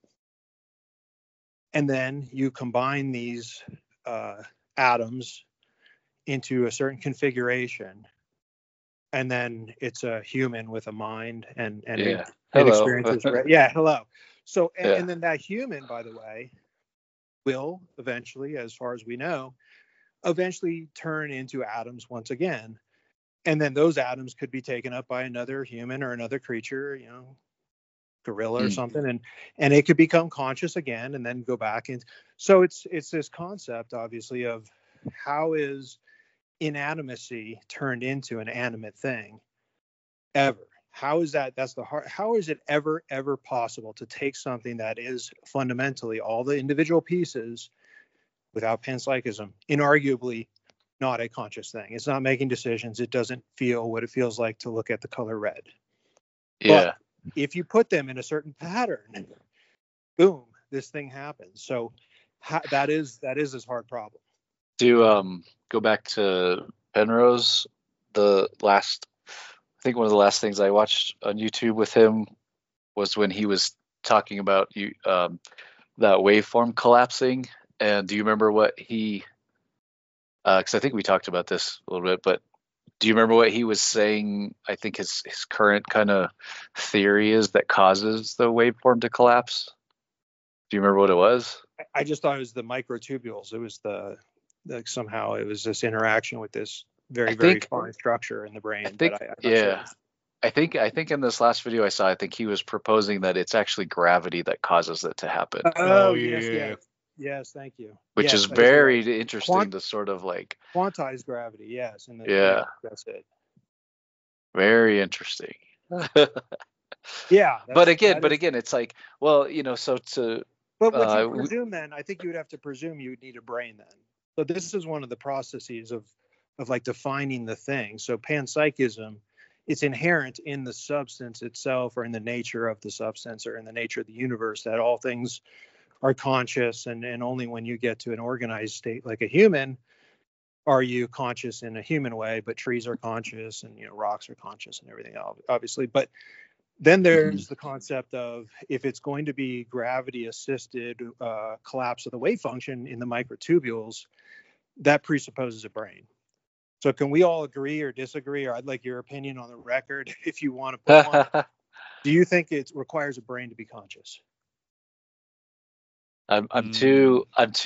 And then you combine these atoms into a certain configuration. And then it's a human with a mind and experiences. Yeah, hello. So, and then that human, by the way, will eventually, as far as we know, eventually turn into atoms once again. And then those atoms could be taken up by another human or another creature, gorilla or something, and it could become conscious again and then go back. And so it's this concept, obviously, of how is inanimacy turned into an animate thing ever? How is that? That's the heart. How is it ever possible to take something that is fundamentally all the individual pieces without panpsychism, inarguably not a conscious thing? It's not making decisions. It doesn't feel what it feels like to look at the color red. Yeah. But if you put them in a certain pattern, boom, this thing happens. So that is this hard problem. To go back to Penrose, I think one of the last things I watched on YouTube with him was when he was talking about that waveform collapsing. And do you remember what he? Because I think we talked about this a little bit, but do you remember what he was saying? I think his current kind of theory is that causes the waveform to collapse. Do you remember what it was? I just thought it was the microtubules. It was somehow it was this interaction with this very fine structure in the brain. I think in this last video I saw, I think he was proposing that it's actually gravity that causes it to happen. Oh, yeah. Yes, thank you. Which is very interesting to sort of like quantize gravity. Yes, that's it. Very interesting. Yeah, but again, it's like, well, so to. But would you presume then? I think you would have to presume you would need a brain then. So this is one of the processes of like defining the thing. So panpsychism, it's inherent in the substance itself, or in the nature of the substance, or in the nature of the universe, that all things are conscious, and only when you get to an organized state like a human are you conscious in a human way. But trees are conscious, and rocks are conscious, and everything else, obviously. But then there's the concept of, if it's going to be gravity assisted collapse of the wave function in the microtubules, that presupposes a brain. So can we all agree or disagree, or I'd like your opinion on the record if you want to put one. Do you think it requires a brain to be conscious? I'm too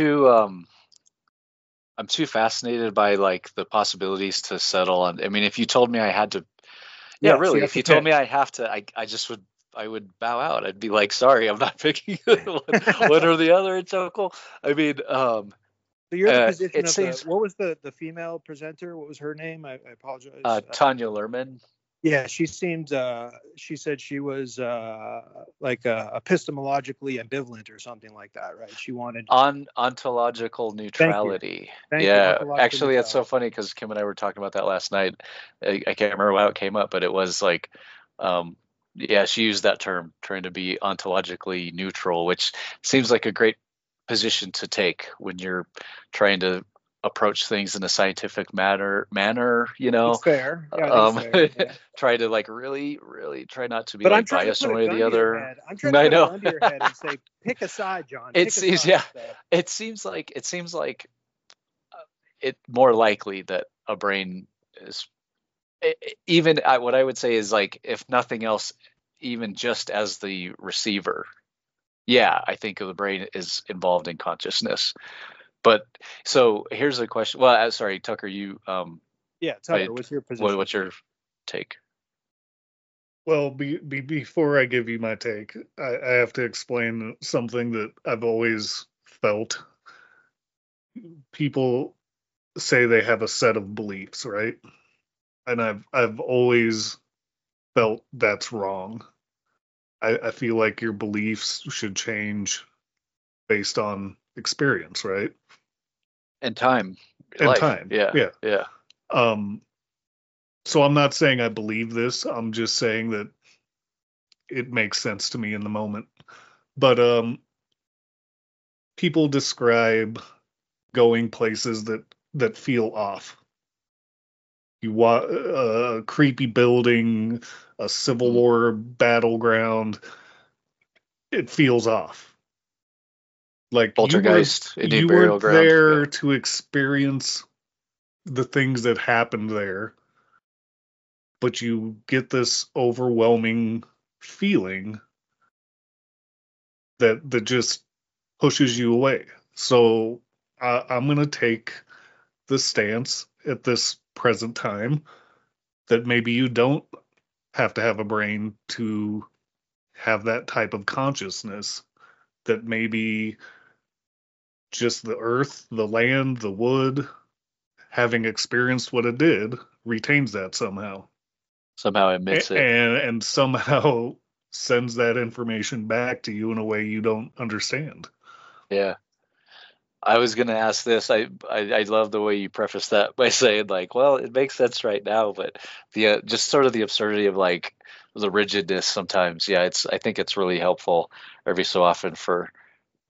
fascinated by like the possibilities to settle on. I mean, if you told me I had to, really, if you told me I have to, I would bow out. I'd be like, sorry, I'm not picking one or the other. It's so cool. I mean, so you're the position of what was the female presenter? What was her name? I apologize. Tanya Luhrmann. Yeah, she seemed. She said she was like epistemologically ambivalent or something like that, right? She wanted ontological neutrality. Thank you. Actually, it's so funny because Kim and I were talking about that last night. I can't remember how it came up, but it was like, she used that term, trying to be ontologically neutral, which seems like a great position to take when you're trying to approach things in a scientific manner, It's fair. Fair. Yeah. Try to like really try not to be like biased one way or the other. I'm trying to put a gun to your head and say, pick a side, John. It seems like it more likely that a brain is even what I would say is, like, if nothing else, even just as the receiver. Yeah, I think the brain is involved in consciousness. But so here's a question. Well, sorry, Tucker, you. Tucker, what's your position? What's your take? Well, before I give you my take, I have to explain something that I've always felt. People say they have a set of beliefs, right? And I've always felt that's wrong. I feel like your beliefs should change based on experience, right? And time. Time. Yeah. So I'm not saying I believe this. I'm just saying that it makes sense to me in the moment. But people describe going places that feel off. You want a creepy building, a Civil War battleground. It feels off. Like Poltergeist, you weren't there to experience the things that happened there, but you get this overwhelming feeling that just pushes you away. So I'm going to take the stance at this present time that maybe you don't have to have a brain to have that type of consciousness, that maybe just the earth, the land, the wood, having experienced what it did, retains that somehow. Somehow admits it. And somehow sends that information back to you in a way you don't understand. Yeah. I was going to ask this. I love the way you preface that by saying, like, well, it makes sense right now, but the just sort of the absurdity of, like, the rigidness sometimes. Yeah, I think it's really helpful every so often for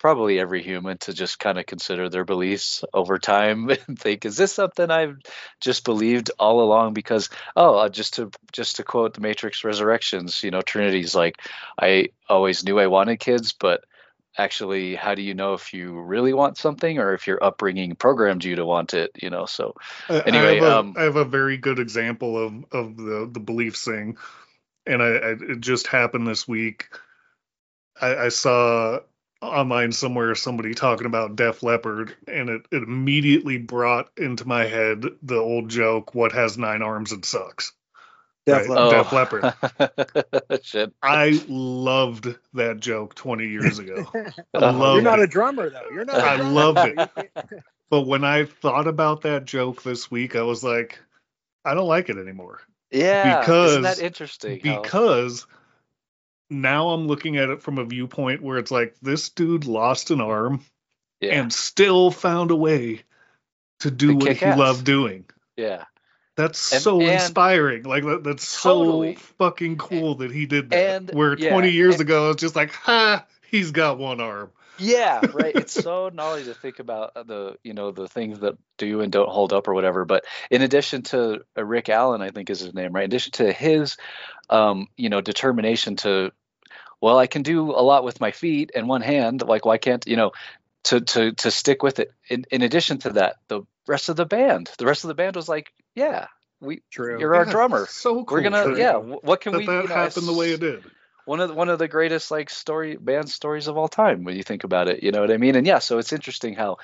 probably every human to just kind of consider their beliefs over time and think, is this something I've just believed all along? Because just to quote the Matrix Resurrections, Trinity's like, I always knew I wanted kids, but actually, how do you know if you really want something or if your upbringing programmed you to want it? So anyway, I have a very good example of the beliefs thing, and it just happened this week. I saw online somewhere somebody talking about Def Leppard, and it immediately brought into my head the old joke, "What has 9 arms and sucks?" Def Def Leppard. Shit. I loved that joke 20 years ago. You're not a drummer, though. You're not. I loved it. But when I thought about that joke this week, I was like, I don't like it anymore. Yeah, because isn't that interesting? Because now I'm looking at it from a viewpoint where it's like, this dude lost an arm and still found a way to do what he loved doing. Yeah. That's inspiring. Like, that's totally. so fucking cool that he did that. Where 20 years ago, it's just like, he's got one arm. Yeah, right. It's so gnarly to think about the things that do and don't hold up or whatever. But in addition to Rick Allen, I think is his name, right? In addition to his, determination to, well, I can do a lot with my feet and one hand. Like, why can't to stick with it? In addition to that, the rest of the band was like, yeah, you're our drummer. So cool. We're gonna, what can we? That happened the way it did. One of the greatest band stories of all time when you think about it, you know what I mean? And so it's interesting how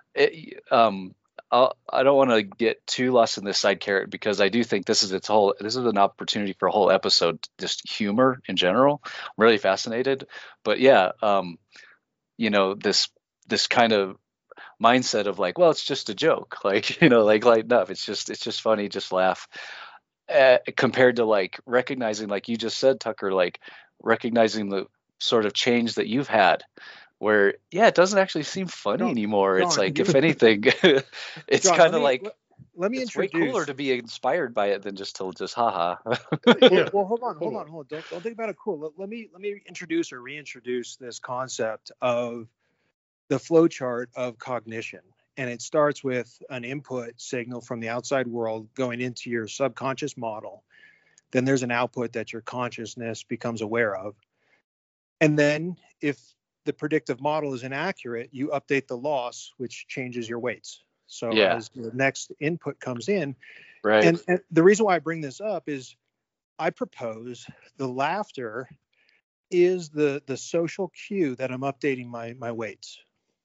I don't want to get too lost in this side carrot, because I do think this is an opportunity for a whole episode, just humor in general. I'm really fascinated, but this kind of mindset of like, well, it's just a joke, like, lighten up. It's just funny, just laugh. Compared to like recognizing, like you just said, Tucker, like recognizing the sort of change that you've had, where it doesn't actually seem funny anymore. It's like, if anything, it's kind of like, let me it's introduce. way cooler to be inspired by it than just haha. Well, hold on. Don't think about it. Cool. Let me introduce or reintroduce this concept of the flowchart of cognition. And it starts with an input signal from the outside world going into your subconscious model. Then there's an output that your consciousness becomes aware of. And then if the predictive model is inaccurate, you update the loss, which changes your weights. So as the next input comes in, right. And the reason why I bring this up is I propose the laughter is the social cue that I'm updating my weights.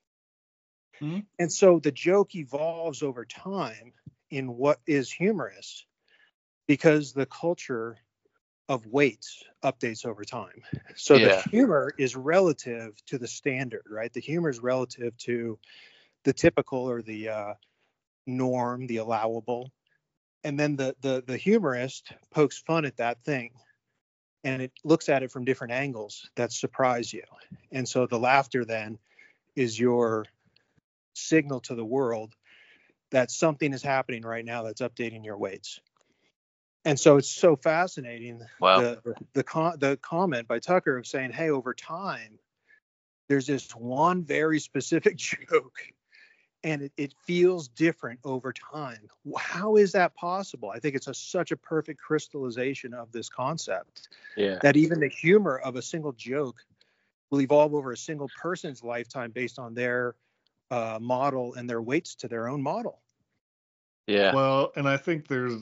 Mm-hmm. And so the joke evolves over time in what is humorous, because the culture of weights updates over time. So the humor is relative to the standard, right? The humor is relative to the typical or the norm, the allowable. And then the humorist pokes fun at that thing, and it looks at it from different angles that surprise you. And so the laughter then is your signal to the world that something is happening right now that's updating your weights. And so it's so fascinating. Wow. The comment by Tucker of saying, hey, over time, there's this one very specific joke, and it feels different over time. How is that possible? I think it's such a perfect crystallization of this concept. Yeah. That even the humor of a single joke will evolve over a single person's lifetime based on their model and their weights to their own model. Yeah. Well, and I think there's,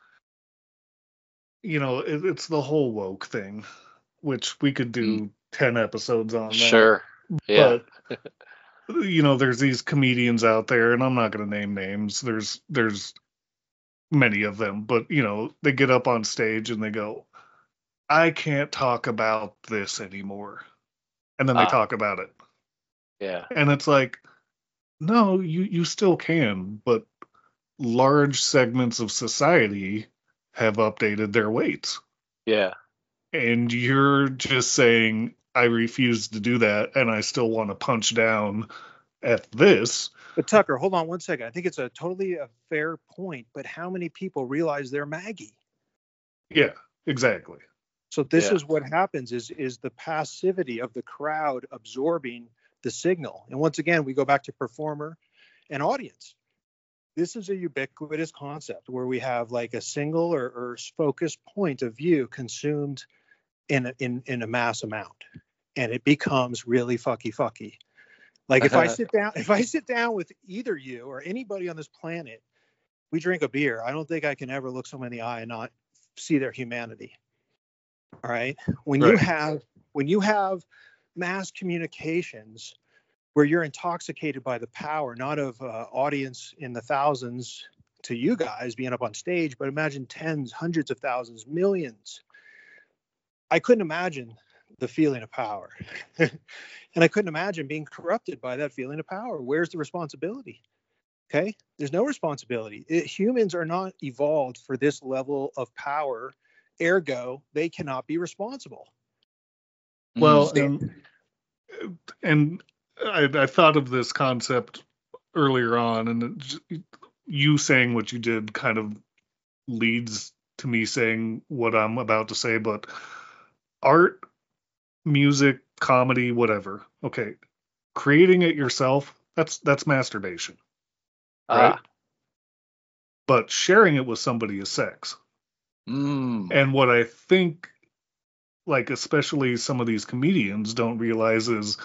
it's the whole woke thing, which we could do 10 episodes on. Sure. Yeah. But, there's these comedians out there, and I'm not going to name names. There's many of them, but, they get up on stage and they go, I can't talk about this anymore. And then they talk about it. Yeah. And it's like, no, you still can, but large segments of society have updated their weights. Yeah. And you're just saying, I refuse to do that, and I still want to punch down at this. But Tucker, hold on one second. I think it's a fair point, but how many people realize they're Maggie? Yeah, exactly. So this is what happens is the passivity of the crowd absorbing the signal. And once again, we go back to performer and audience. This is a ubiquitous concept where we have like a single or focused point of view consumed in a mass amount, and it becomes really fucky. Like if I sit down with either you or anybody on this planet, we drink a beer, I don't think I can ever look someone in the eye and not see their humanity. All right. When you have mass communications where you're intoxicated by the power, not of audience in the thousands to you guys being up on stage, but imagine tens, hundreds of thousands, millions. I couldn't imagine the feeling of power. And I couldn't imagine being corrupted by that feeling of power. Where's the responsibility? Okay. There's no responsibility. Humans are not evolved for this level of power. Ergo, they cannot be responsible. Well, and I thought of this concept earlier on, and you saying what you did kind of leads to me saying what I'm about to say, but art, music, comedy, whatever. Okay. Creating it yourself, that's masturbation. Right? But sharing it with somebody is sex. And what I think, like, especially some of these comedians don't realize is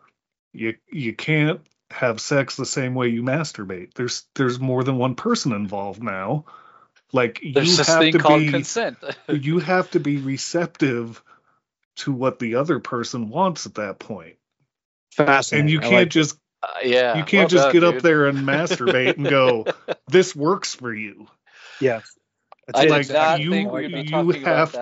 you can't have sex the same way you masturbate. There's more than one person involved now. Like, there's this thing called consent. You have to be receptive to what the other person wants at that point. Fascinating. And you can't just you can't just get up there and masturbate and go, this works for you. Yes. I like you have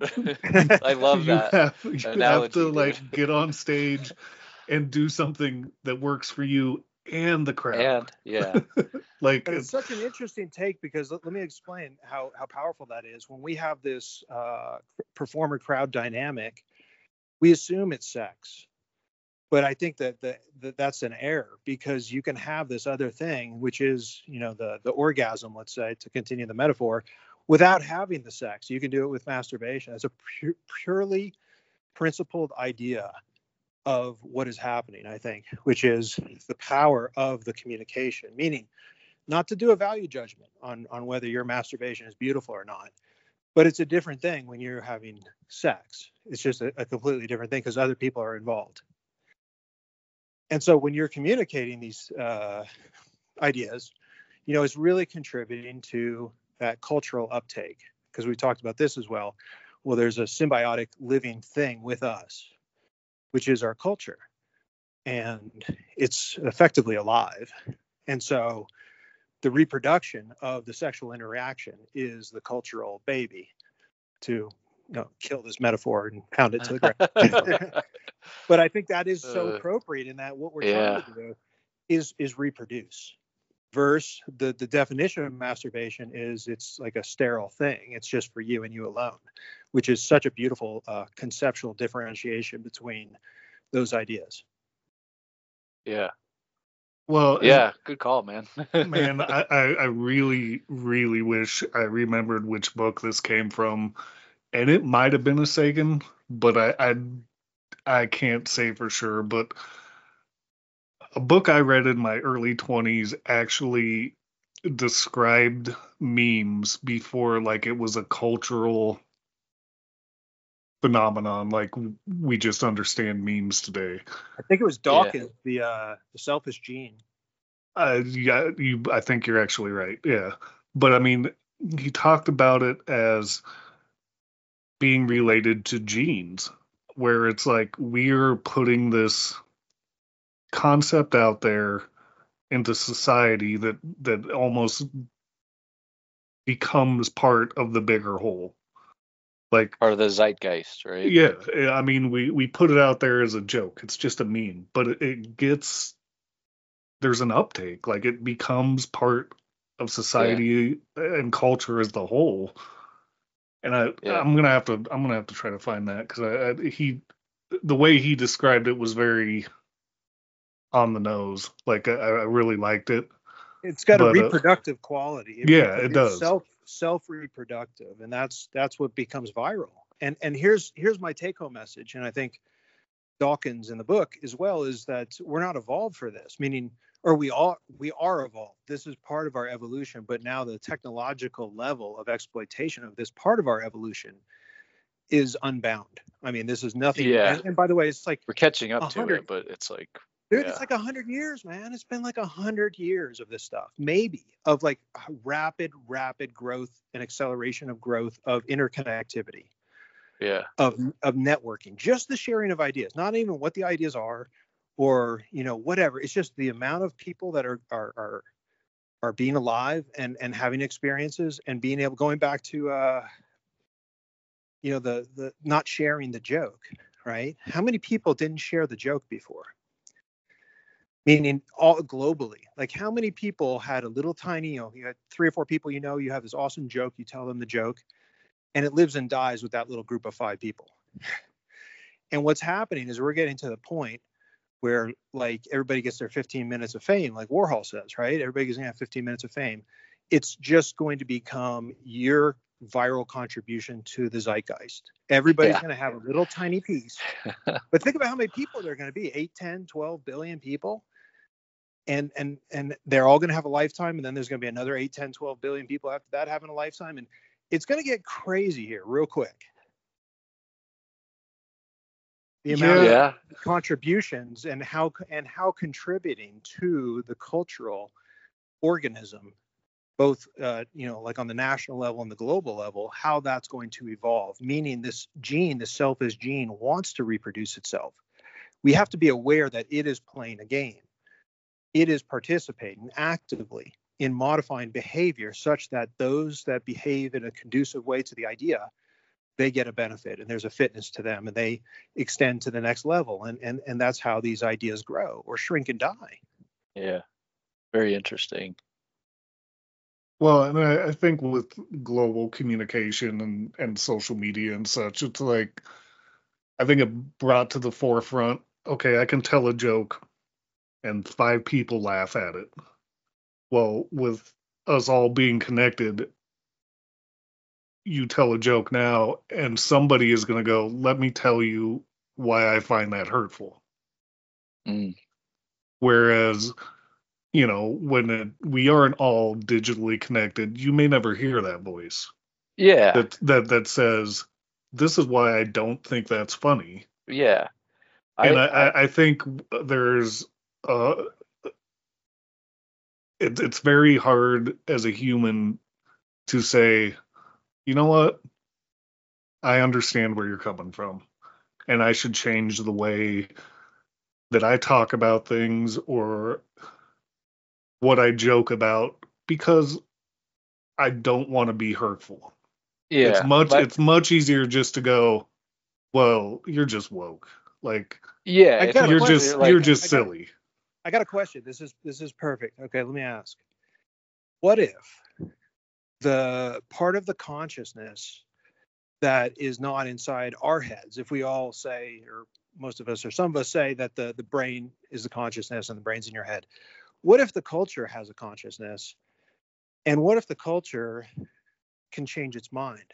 I love that. You have to like get on stage and do something that works for you and the crowd. And like it's such an interesting take, because let me explain how powerful that is. When we have this performer crowd dynamic, we assume it's sex. But I think that's an error, because you can have this other thing, which is, the orgasm, let's say, to continue the metaphor, without having the sex. You can do it with masturbation. It's a purely principled idea of what is happening, I think, which is the power of the communication, meaning not to do a value judgment on whether your masturbation is beautiful or not. But it's a different thing when you're having sex. It's just a completely different thing, because other people are involved. And so when you're communicating these ideas, it's really contributing to that cultural uptake, because we talked about this as well. Well, there's a symbiotic living thing with us, which is our culture, and it's effectively alive. And so the reproduction of the sexual interaction is the cultural baby, to kill this metaphor and pound it to the ground. But I think that is so appropriate, in that what we're trying to do is reproduce. Versus the definition of masturbation is it's like a sterile thing. It's just for you and you alone, which is such a beautiful conceptual differentiation between those ideas. Yeah. Well, good call, man. Man, I really, really wish I remembered which book this came from, and it might have been a Sagan, but I can't say for sure. But a book I read in my early 20s actually described memes before, like, it was a cultural phenomenon, like we just understand memes today. I think it was Dawkins, the selfish gene. I think you're actually right. Yeah. But I mean, he talked about it as being related to genes, where it's like we're putting this concept out there into society that almost becomes part of the bigger whole. Like part of the zeitgeist, right? Yeah. I mean, we put it out there as a joke. It's just a meme, but there's an uptake. Like, it becomes part of society and culture as the whole. And I'm gonna have to try to find that, because the way he described it was very on the nose. Like, I really liked it. It's got a reproductive quality. It does. Self-reproductive, and that's what becomes viral. And here's my take-home message. And I think Dawkins in the book as well, is that we're not evolved for this, meaning, or we are evolved. This is part of our evolution, but now the technological level of exploitation of this part of our evolution is unbound. I mean, this is nothing. Yeah. And by the way, it's like we're catching up to it, but it's like, dude, it's like 100 years, man. It's been like 100 years of this stuff, maybe, of like rapid growth and acceleration of growth of interconnectivity. Yeah. Of networking, just the sharing of ideas, not even what the ideas are, or whatever. It's just the amount of people that are being alive and having experiences and being able, going back to the not sharing the joke, right? How many people didn't share the joke before? Meaning all globally, like how many people had a little tiny, you had 3 or 4 people, you have this awesome joke, you tell them the joke, and it lives and dies with that little group of 5 people. And what's happening is we're getting to the point where like everybody gets their 15 minutes of fame, like Warhol says, right? Everybody's gonna have 15 minutes of fame. It's just going to become your viral contribution to the zeitgeist. Everybody's going to have a little tiny piece. But think about how many people there are going to be, 8, 10, 12 billion people. And they're all going to have a lifetime. And then there's going to be another 8, 10, 12 billion people after that having a lifetime. And it's going to get crazy here real quick. The amount of contributions and how contributing to the cultural organism, both like on the national level and the global level, how that's going to evolve. Meaning this gene, the selfish gene, wants to reproduce itself. We have to be aware that it is playing a game. It is participating actively in modifying behavior such that those that behave in a conducive way to the idea, they get a benefit and there's a fitness to them and they extend to the next level. And that's how these ideas grow or shrink and die. Yeah. Very interesting. Well, and I think with global communication and social media and such, it's like, I think it brought to the forefront, okay, I can tell a joke and 5 people laugh at it. Well, with us all being connected, you tell a joke now and somebody is going to go, let me tell you why I find that hurtful. Whereas, when we aren't all digitally connected, you may never hear that voice. Yeah. That says, this is why I don't think that's funny. Yeah. And I think there's it's very hard as a human to say, you know what? I understand where you're coming from, and I should change the way that I talk about things or what I joke about because I don't want to be hurtful. Yeah. It's much easier just to go, well, you're just woke. Like, yeah, you're just silly. I got a question. This is perfect. Okay, let me ask. What if the part of the consciousness that is not inside our heads, if we all say, or most of us or some of us say that the brain is the consciousness and the brain's in your head, what if the culture has a consciousness? And what if the culture can change its mind?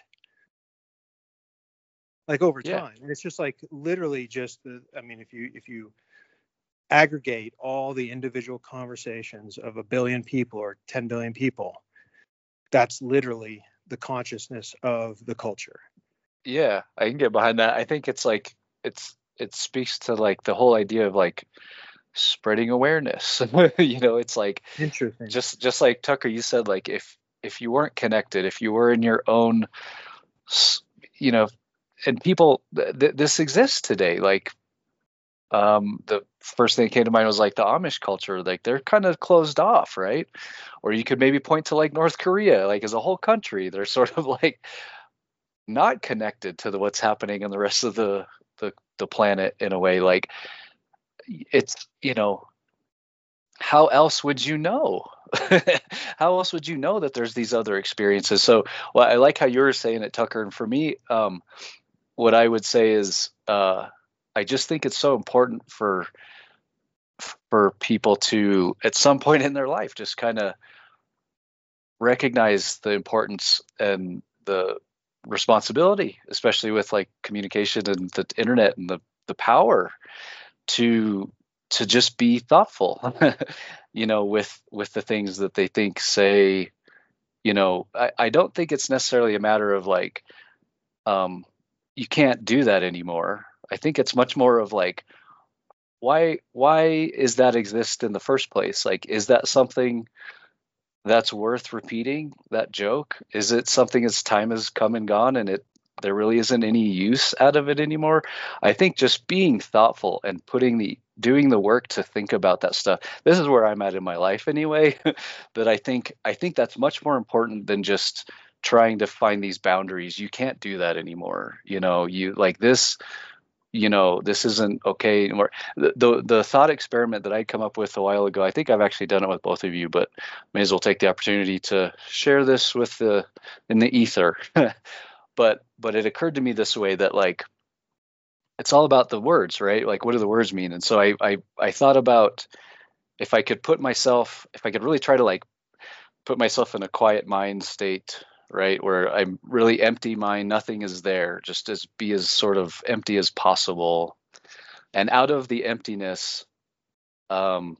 Like over time. And it's just like literally just if you aggregate all the individual conversations of 1 billion people or 10 billion people, that's literally the consciousness of the culture. Yeah, I can get behind that. I think it's like it speaks to like the whole idea of like spreading awareness. It's like interesting. Just like Tucker, you said, like if you weren't connected, if you were in your own, and people, this exists today. Like, the first thing that came to mind was like the Amish culture. Like they're kind of closed off, right? Or you could maybe point to like North Korea, like as a whole country, they're sort of like not connected to what's happening in the rest of the planet in a way. Like it's, how else would you know? How else would you know that there's these other experiences? So, well, I like how you were saying it, Tucker. And for me, what I would say is, I just think it's so important for people to, at some point in their life, just kind of recognize the importance and the responsibility, especially with like communication and the internet and the the power to just be thoughtful, with the things that they think, say, I don't think it's necessarily a matter of like, you can't do that anymore. I think it's much more of like, why is that exist in the first place? Like, is that something that's worth repeating, that joke? Is it something as time has come and gone and there really isn't any use out of it anymore? I think just being thoughtful and doing the work to think about that stuff. This is where I'm at in my life anyway. That I think that's much more important than just trying to find these boundaries. You can't do that anymore. You like this. This isn't okay anymore. The thought experiment that I come up with a while ago, I think I've actually done it with both of you, but may as well take the opportunity to share this in the ether. But it occurred to me this way, that like, it's all about the words, right? Like, what do the words mean? And so I thought about, if I could really try to like put myself in a quiet mind state, right, where I'm really empty mind, nothing is there, just be as sort of empty as possible. And out of the emptiness, I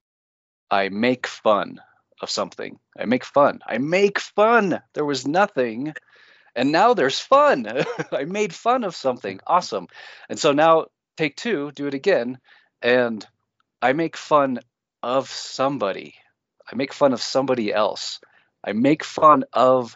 make fun of something. I make fun. There was nothing, and now there's fun. I made fun of something. Awesome. And so now take two, do it again. And I make fun of somebody. I make fun of somebody else. I make fun of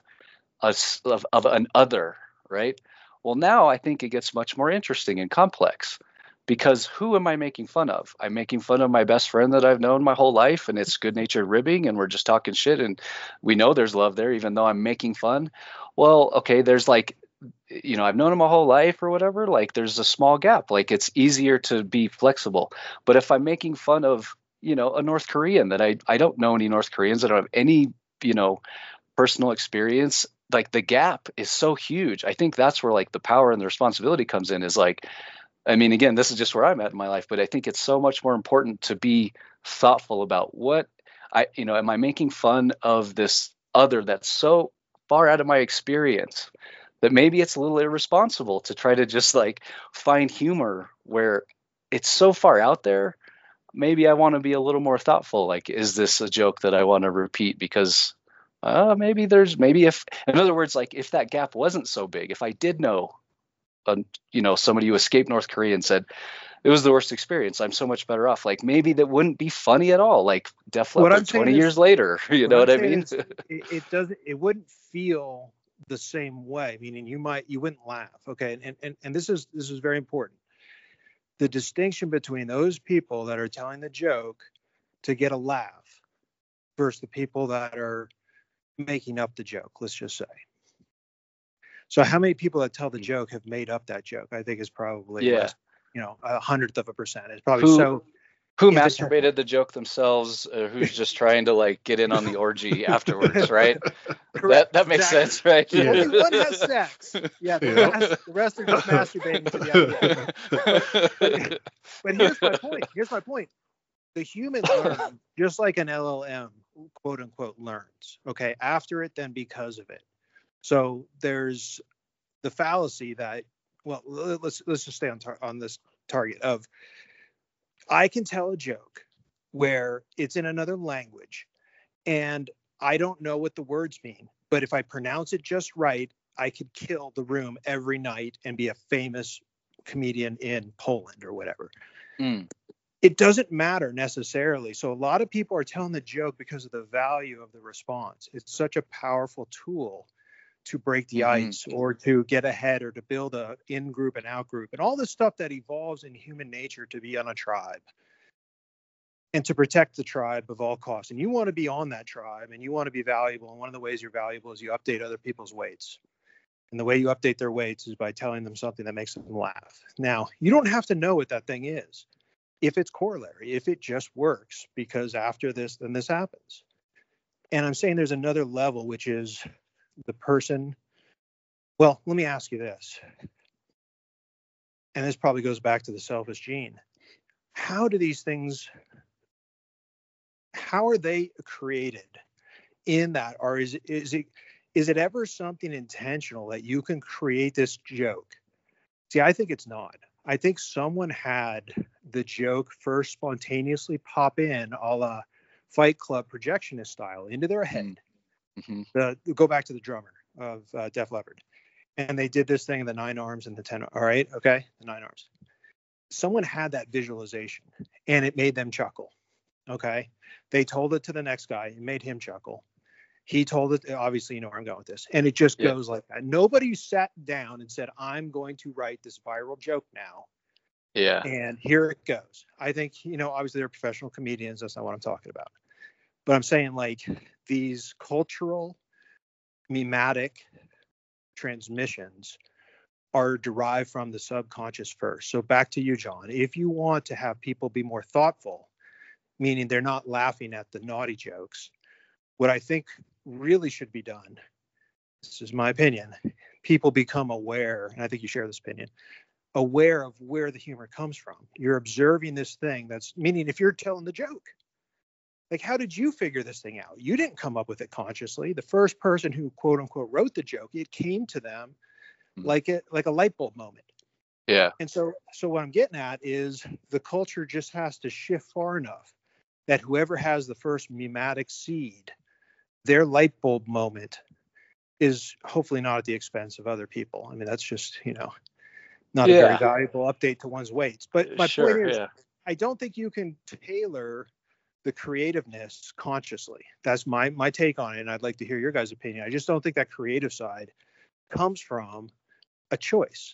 an other, right? Well, now I think it gets much more interesting and complex, because who am I making fun of? I'm making fun of my best friend that I've known my whole life, and it's good-natured ribbing, and we're just talking shit, and we know there's love there, even though I'm making fun. Well, okay, there's like, I've known him my whole life or whatever, like there's a small gap, like it's easier to be flexible. But if I'm making fun of, a North Korean that I don't know any North Koreans, I don't have any, personal experience, like the gap is so huge. I think that's where like the power and the responsibility comes in, is like, I mean, again, this is just where I'm at in my life, but I think it's so much more important to be thoughtful about what am I making fun of this other that's so far out of my experience that maybe it's a little irresponsible to try to just like find humor where it's so far out there. Maybe I want to be a little more thoughtful. Like, is this a joke that I want to repeat? Because maybe if, in other words, like if that gap wasn't so big, if I did know, somebody who escaped North Korea and said it was the worst experience, I'm so much better off. Like maybe that wouldn't be funny at all. Like Def Leppard 20 years later, you know what I mean? It wouldn't feel the same way. Meaning you wouldn't laugh. Okay. And this is very important. The distinction between those people that are telling the joke to get a laugh versus the people that are making up the joke, let's just say. So how many people that tell the joke have made up that joke? I think is probably less, 0.01%. It's probably who masturbated the joke themselves, who's just trying to like get in on the orgy afterwards, right? That makes sense, right? Yeah. Only one has sex. Yeah, the rest are just masturbating to the other. But here's my point. The human learns just like an LLM, quote unquote, learns. Okay, after it, then because of it. So there's the fallacy that, well, let's just stay on this target of, I can tell a joke where it's in another language and I don't know what the words mean, but if I pronounce it just right, I could kill the room every night and be a famous comedian in Poland or whatever. It doesn't matter necessarily. So a lot of people are telling the joke because of the value of the response. It's such a powerful tool to break the ice or to get ahead or to build a in-group and out-group and all this stuff that evolves in human nature to be on a tribe and to protect the tribe of all costs. And you want to be on that tribe and you want to be valuable. And one of the ways you're valuable is you update other people's weights. And the way you update their weights is by telling them something that makes them laugh. Now, you don't have to know what that thing is. If it's corollary, if it just works, because after this, then this happens. And I'm saying there's another level, which is the person. Well, let me ask you this. And this probably goes back to the selfish gene. How do these things, how are they created in that? Or is it ever something intentional that you can create this joke? See, I think it's not. I think someone had the joke first spontaneously pop in a la Fight Club projectionist style into their head. Mm-hmm. Go back to the drummer of Def Leppard. And they did this thing, the 9 arms and the 10. All right. Okay. The 9 arms. Someone had that visualization and it made them chuckle. Okay. They told it to the next guy. It made him chuckle. He told it. Obviously, you know where I'm going with this. And it just goes like that. Nobody sat down and said, I'm going to write this viral joke now. Yeah. And here it goes. I think, obviously they're professional comedians. That's not what I'm talking about. But I'm saying like these cultural mimetic transmissions are derived from the subconscious first. So back to you, John. If you want to have people be more thoughtful, meaning they're not laughing at the naughty jokes, what I think really should be done, this is my opinion, people become aware, and I think you share this opinion, aware of where the humor comes from. You're observing this thing, that's meaning if you're telling the joke, like, how did you figure this thing out? You didn't come up with it consciously. The first person who quote unquote wrote the joke, it came to them like a light bulb moment. Yeah. And so what I'm getting at is the culture just has to shift far enough that whoever has the first mimetic seed, their light bulb moment is hopefully not at the expense of other people. I mean, that's just, not a very valuable update to one's weights. But my point is, I don't think you can tailor the creativeness consciously. That's my take on it, and I'd like to hear your guys' opinion. I just don't think that creative side comes from a choice.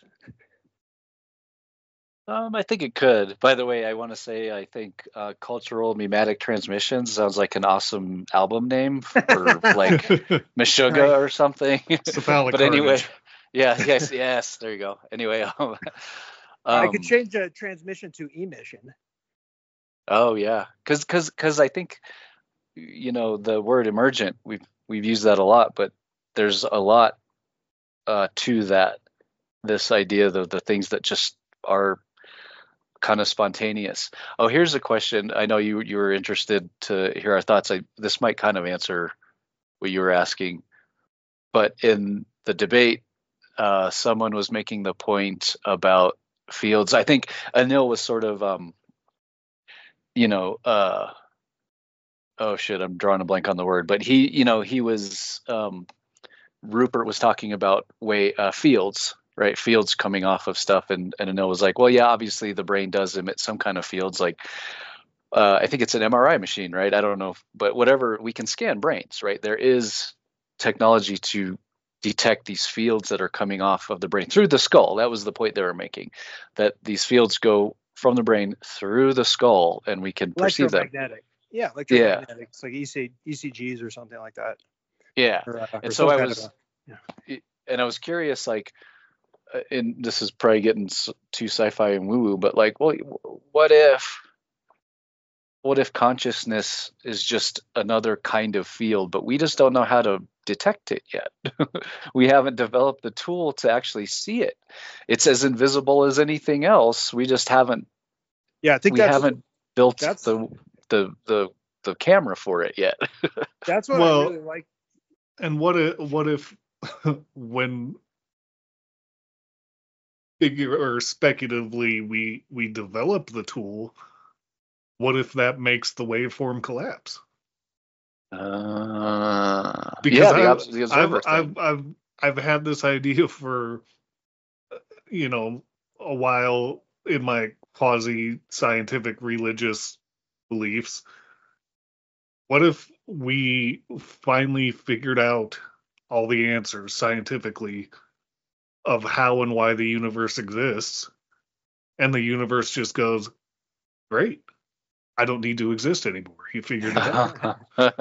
I think it could. By the way, I want to say I think Cultural Mimetic Transmissions sounds like an awesome album name for like Meshuggah or something. But anyway, yes, there you go. Anyway, I could change the transmission to emission. Oh yeah, because I think the word emergent, we've used that a lot, but there's a lot to that. This idea of the things that just are kind of spontaneous. Oh, here's a question. I know you were interested to hear our thoughts. This might kind of answer what you were asking, but in the debate, someone was making the point about fields. I think Anil was sort of oh shit, I'm drawing a blank on the word, but he was Rupert was talking about fields, right? Fields coming off of stuff, and Anil was like, well, yeah, obviously the brain does emit some kind of fields, like I think it's an MRI machine, right? I don't know, but whatever, we can scan brains, right? There is technology to detect these fields that are coming off of the brain through the skull. That was the point they were making, that these fields go from the brain through the skull, and we can perceive them. Yeah, electromagnetic. It's like ECGs or something like that. Yeah. And so I was curious, like, and this is probably getting too sci-fi and woo-woo, but like, well, what if consciousness is just another kind of field, but we just don't know how to detect it yet? We haven't developed the tool to actually see it. It's as invisible as anything else. We just haven't. Yeah, I think we haven't built the camera for it yet. That's what I really like. And what if when speculatively we develop the tool, what if that makes the waveform collapse? Because I've had this idea for a while in my quasi scientific religious beliefs. What if we finally figured out all the answers scientifically of how and why the universe exists, and the universe just goes, great, I don't need to exist anymore. He figured it out.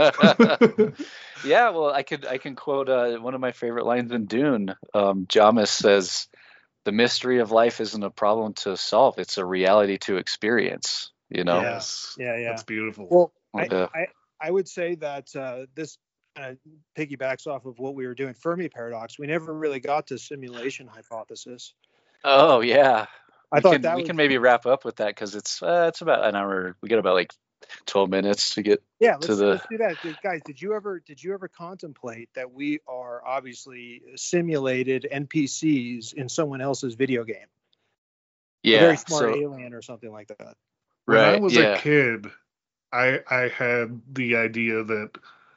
Yeah, well, I can quote one of my favorite lines in Dune. Jamis says, "The mystery of life isn't a problem to solve; it's a reality to experience." Yes, yeah, that's beautiful. Well, I would say that this piggybacks off of what we were doing, Fermi paradox. We never really got to simulation hypothesis. Oh yeah, we can maybe wrap up with that, because it's about an hour. We got about like 12 minutes to get let's do that, guys. Did you ever contemplate that we are obviously simulated NPCs in someone else's video game? Yeah. A very smart alien or something like that. When I was a kid, I had the idea that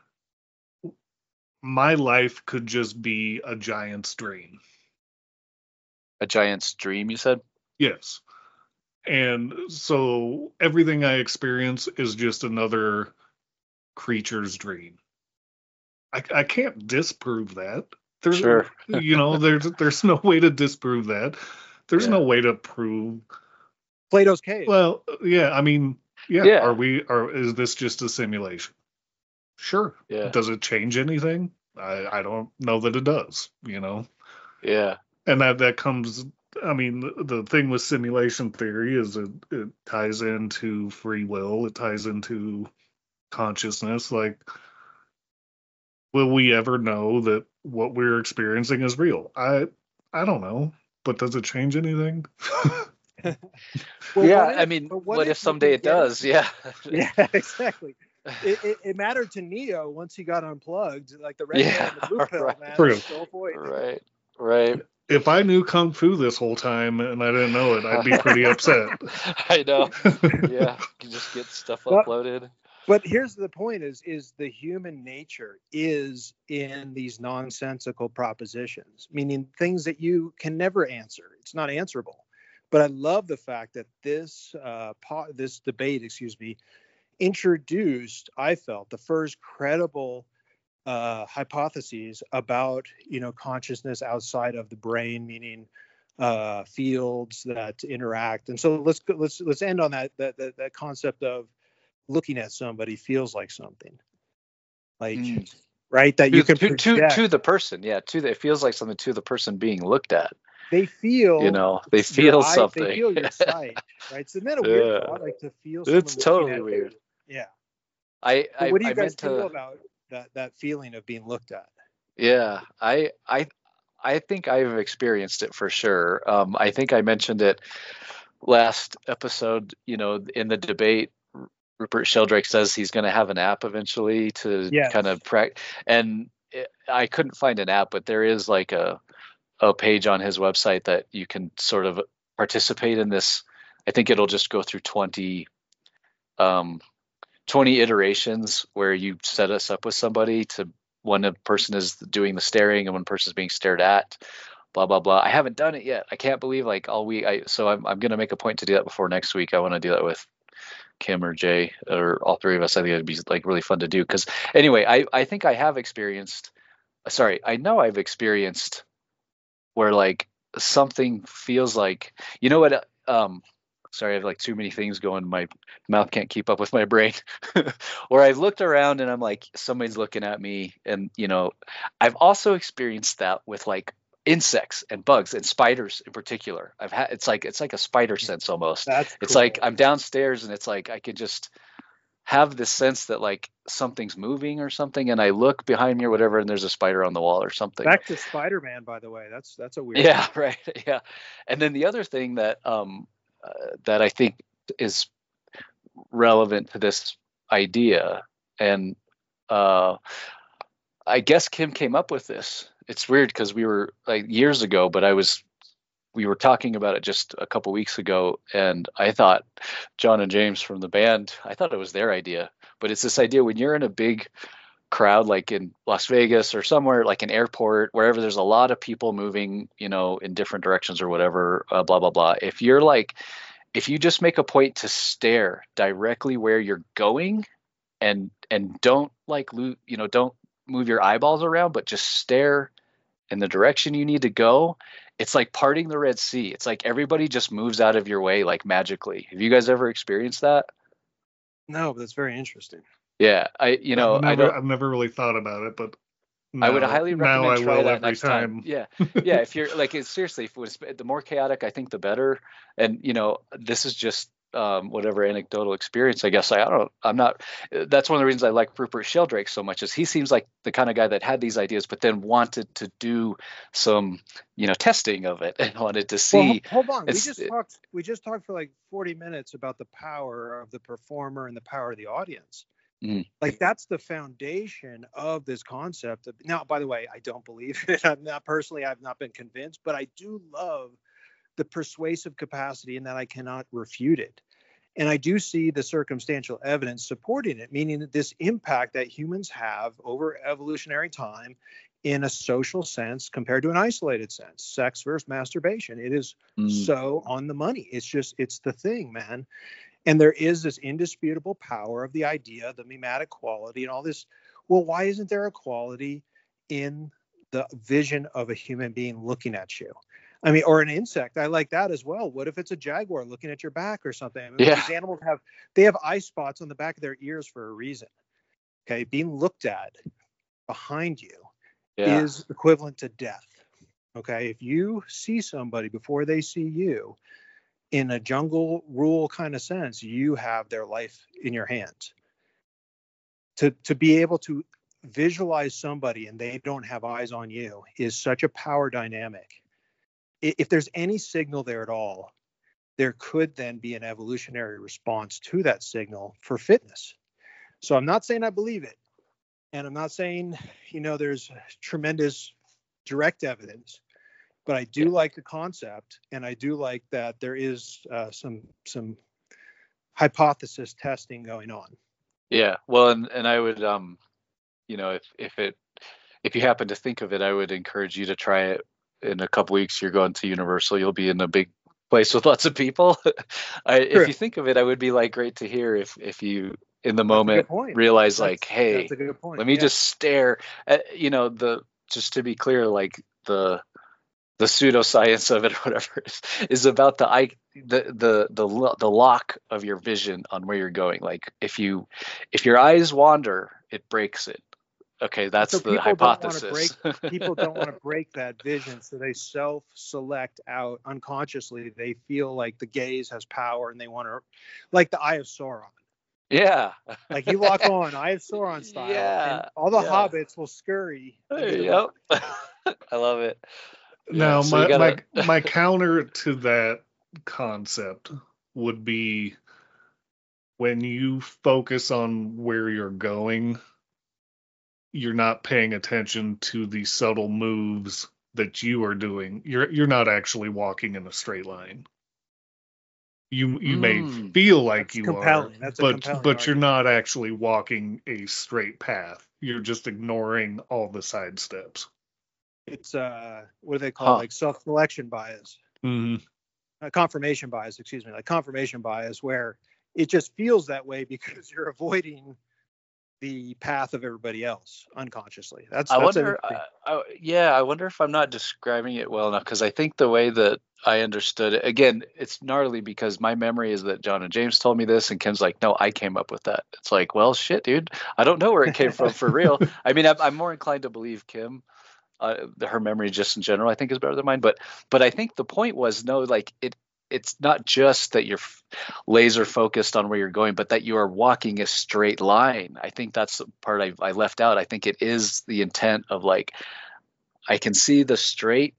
my life could just be a giant's dream. A giant's dream, you said? Yes. And so everything I experience is just another creature's dream. I can't disprove that. Sure. There's no way to disprove that. There's no way to prove Plato's cave. Well, yeah, I mean, yeah. Is this just a simulation? Sure. Yeah. Does it change anything? I don't know that it does, Yeah. And that comes, I mean, the thing with simulation theory is it ties into free will, it ties into consciousness. Like, will we ever know that what we're experiencing is real? I don't know, but does it change anything? What if someday it does? Yeah. Yeah, exactly. It mattered to Neo once he got unplugged, like the red man and the blue pill, man. True. Right. If I knew Kung Fu this whole time and I didn't know it, I'd be pretty upset. I know. Yeah. You just get stuff uploaded. But here's the point is the human nature is in these nonsensical propositions, meaning things that you can never answer. It's not answerable. But I love the fact that this debate, introduced, I felt, the first credible hypotheses about, consciousness outside of the brain, meaning fields that interact. And so let's end on that concept of looking at somebody feels like something, like right, that you can project to the person. Yeah, it feels like something to the person being looked at. They feel, they feel something. They feel your sight, right? So isn't that a weird thought, like to feel? It's totally weird. Yeah. What do you guys feel about that feeling of being looked at? Yeah, I think I've experienced it for sure. I think I mentioned it last episode. In the debate, Rupert Sheldrake says he's going to have an app eventually to kind of practice. And I couldn't find an app, but there is like a page on his website that you can sort of participate in this. I think it'll just go through 20 iterations where you set us up with somebody to when a person is doing the staring and one person is being stared at, blah, blah, blah. I haven't done it yet. I can't believe all week. So I'm going to make a point to do that before next week. I want to do that with Kim or Jay or all three of us. I think it'd be like really fun to do. Because anyway, I think I have experienced, I know I've experienced where like something feels like, what, sorry, I have like too many things going. My mouth can't keep up with my brain. Or I've looked around and I'm like, somebody's looking at me. And, I've also experienced that with like insects and bugs and spiders in particular. It's like a spider sense almost. That's cool. It's like I'm downstairs and it's like I could just have this sense that like something's moving or something, and I look behind me or whatever, and there's a spider on the wall or something. Back to Spider-Man, by the way. That's a weird. Yeah, thing. Right. Yeah. And then the other thing that that I think is relevant to this idea, and I guess Kim came up with this. It's weird because we were like years ago, but we were talking about it just a couple weeks ago, and I thought John and James from the band, I thought it was their idea, but it's this idea when you're in a big crowd, like in Las Vegas or somewhere like an airport, wherever there's a lot of people moving, in different directions or whatever, blah, blah, blah. If you just make a point to stare directly where you're going and don't don't move your eyeballs around, but just stare in the direction you need to go, it's like parting the Red Sea. It's like everybody just moves out of your way like magically. Have you guys ever experienced that? No, but that's very interesting. Yeah, I've never really thought about it, but I would highly recommend try that next time. Yeah. If you're like, seriously, if it was the more chaotic, I think the better. And this is just whatever anecdotal experience, I guess. I'm not. That's one of the reasons I like Rupert Sheldrake so much, is he seems like the kind of guy that had these ideas, but then wanted to do some, testing of it and wanted to see. Well, hold on, we just talked for like 40 minutes about the power of the performer and the power of the audience. Like that's the foundation of this concept. Now, by the way, I don't believe it. I've not been convinced, but I do love the persuasive capacity in that I cannot refute it. And I do see the circumstantial evidence supporting it, meaning that this impact that humans have over evolutionary time in a social sense compared to an isolated sense, sex versus masturbation, it is so on the money. It's the thing, man. And there is this indisputable power of the idea, the mimetic quality and all this. Well, why isn't there a quality in the vision of a human being looking at you? I mean, or an insect. I like that as well. What if it's a jaguar looking at your back or something? I mean, these animals have eye spots on the back of their ears for a reason. Okay, being looked at behind you is equivalent to death. Okay, if you see somebody before they see you, in a jungle rule kind of sense, you have their life in your hands. To be able to visualize somebody and they don't have eyes on you is such a power dynamic. If there's any signal there at all, there could then be an evolutionary response to that signal for fitness. So I'm not saying I believe it. And I'm not saying, there's tremendous direct evidence, but I do like the concept. And I do like that there is some hypothesis testing going on. Yeah. Well, and I would, if you happen to think of it, I would encourage you to try it. In a couple weeks, you're going to Universal. You'll be in a big place with lots of people. If you think of it, I would be like, great to hear if you, in the moment, realize hey, let me just stare at, just to be clear, like the pseudoscience of it, or whatever, is about the lock of your vision on where you're going. Like if your eyes wander, it breaks it. Okay, that's the hypothesis. People don't want to break that vision, so they self-select out unconsciously. They feel like the gaze has power, and they want to, like the Eye of Sauron. Yeah. Like you lock on Eye of Sauron style, and all the hobbits will scurry. Yep. I love it. Now, my counter to that concept would be when you focus on where you're going, you're not paying attention to the subtle moves that you are doing. You're not actually walking in a straight line. You may feel like you are, but you're not actually walking a straight path. You're just ignoring all the side steps. It's what do they call it? Like self-selection bias. Confirmation bias, excuse me, like confirmation bias, where it just feels that way because you're avoiding the path of everybody else unconsciously. I wonder if I'm not describing it well enough, because I think the way that I understood it, again, it's gnarly because my memory is that John and James told me this, and Kim's like, no, I came up with that. It's like, well, shit, dude, I don't know where it came from for real. I mean, I'm more inclined to believe Kim. Her memory just in general, I think, is better than mine. But I think the point was, no, like it's not just that you're laser focused on where you're going, but that you are walking a straight line. I think that's the part I left out. I think it is the intent of, like, I can see the straight,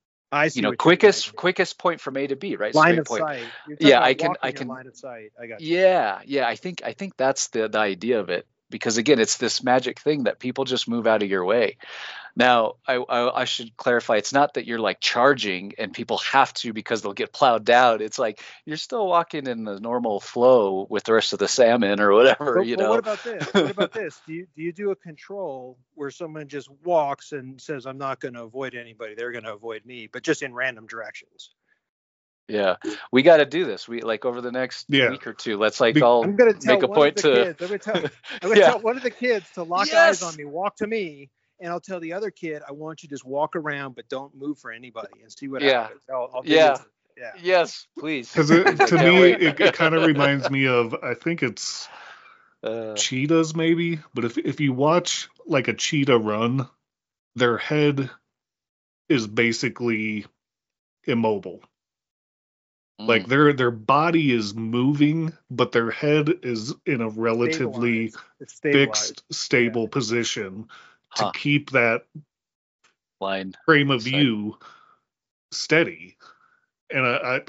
quickest point from A to B, right? Line straight of point. Sight. Yeah, I can line of sight. I got you. Yeah. I think that's the idea of it, because again, it's this magic thing that people just move out of your way. Now, I should clarify, it's not that you're like charging and people have to because they'll get plowed down. It's like you're still walking in the normal flow with the rest of the salmon or whatever, But what about this? What about this? Do you do a control where someone just walks and says, I'm not going to avoid anybody, they're going to avoid me, but just in random directions? Yeah, we got to do this. We like over the next week or two. Let's like all I'm gonna tell make a point to. I'm going to tell one of the kids to lock eyes on me, walk to me, and I'll tell the other kid, I want you to just walk around, but don't move for anybody, and see what happens. I'll Yes, please. Because to me, it kind of reminds me of, I think it's cheetahs maybe, but if you watch like a cheetah run, their head is basically immobile. Like their body is moving, but their head is in a relatively fixed, stable position to keep that line frame of view steady. And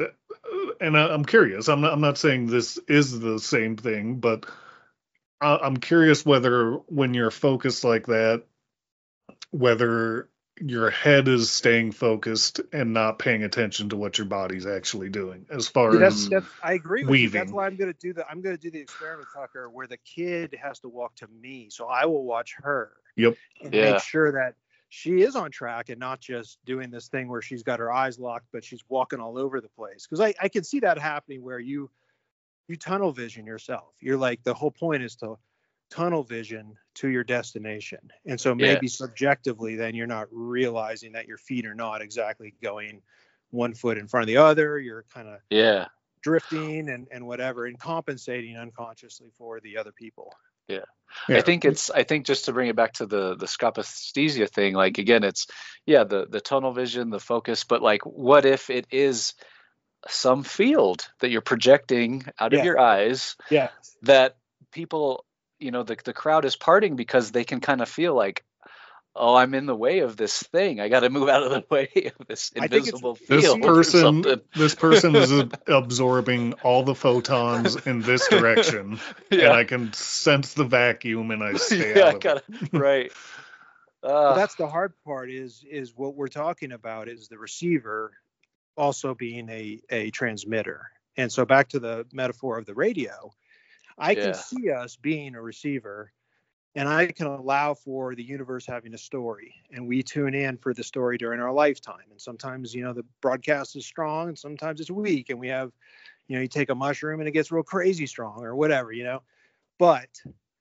I'm curious. I'm not saying this is the same thing, but I'm curious whether when you're focused like that, whether your head is staying focused and not paying attention to what your body's actually doing as far as that's I agree with you. That's weaving. why I'm going to do the experiment, Tucker, where the kid has to walk to me, so I will watch her Yep. and make sure that she is on track and not just doing this thing where she's got her eyes locked, but she's walking all over the place. Because I can see that happening where you tunnel vision yourself. You're like, the whole point is to tunnel vision to your destination. And so maybe subjectively, then you're not realizing that your feet are not exactly going one foot in front of the other. You're kind of drifting and whatever, and compensating unconsciously for the other people. Yeah. I think just to bring it back to the scopaesthesia thing, like, again, it's the tunnel vision, the focus, but like, what if it is some field that you're projecting out of your eyes that people, the crowd is parting because they can kind of feel like, oh, I'm in the way of this thing. I got to move out of the way of this invisible field. This person is absorbing all the photons in this direction, and I can sense the vacuum, and I stay out of it. Right. Well, that's the hard part. Is what we're talking about is the receiver also being a transmitter. And so back to the metaphor of the radio, I can see us being a receiver, and I can allow for the universe having a story, and we tune in for the story during our lifetime. And sometimes, the broadcast is strong, and sometimes it's weak, and we have, you take a mushroom and it gets real crazy strong or whatever, But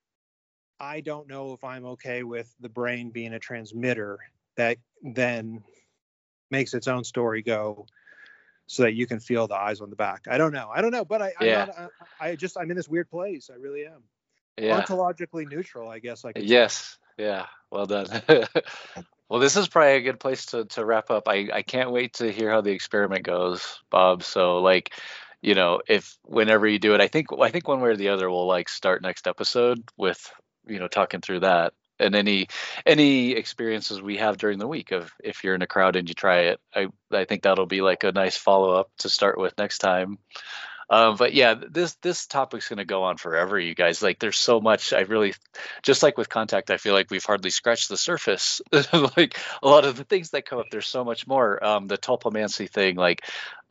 I don't know if I'm okay with the brain being a transmitter that then makes its own story go, so that you can feel the eyes on the back. I don't know, but I'm in this weird place. I really am. Ontologically neutral, I guess. Yes. Yeah. Well done. Well, this is probably a good place to wrap up. I can't wait to hear how the experiment goes, Bob. So, like, if whenever you do it, I think one way or the other we'll start next episode with, talking through that. And any experiences we have during the week of if you're in a crowd and you try it, I think that'll be like a nice follow up to start with next time. But yeah, this topic's going to go on forever, you guys. Like, there's so much. I really, just like with contact, I feel like we've hardly scratched the surface. Like, a lot of the things that come up, there's so much more. The tulpomancy thing, like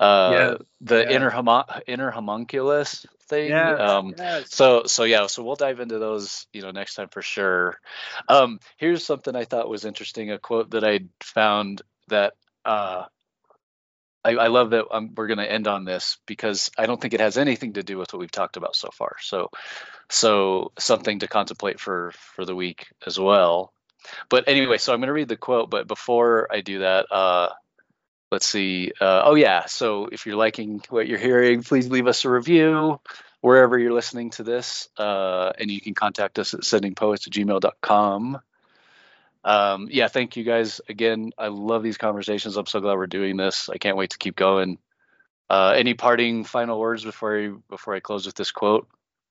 inner homunculus thing. So we'll dive into those, next time for sure. Here's something I thought was interesting, a quote that I found that I love that we're going to end on this, because I don't think it has anything to do with what we've talked about so far. So something to contemplate for the week as well. But anyway, so I'm going to read the quote. But before I do that, let's see. So if you're liking what you're hearing, please leave us a review wherever you're listening to this. And you can contact us at sendingpoets@gmail.com. Thank you guys again. I love these conversations. I'm so glad we're doing this. I can't wait to keep going. Any parting final words before I close with this quote?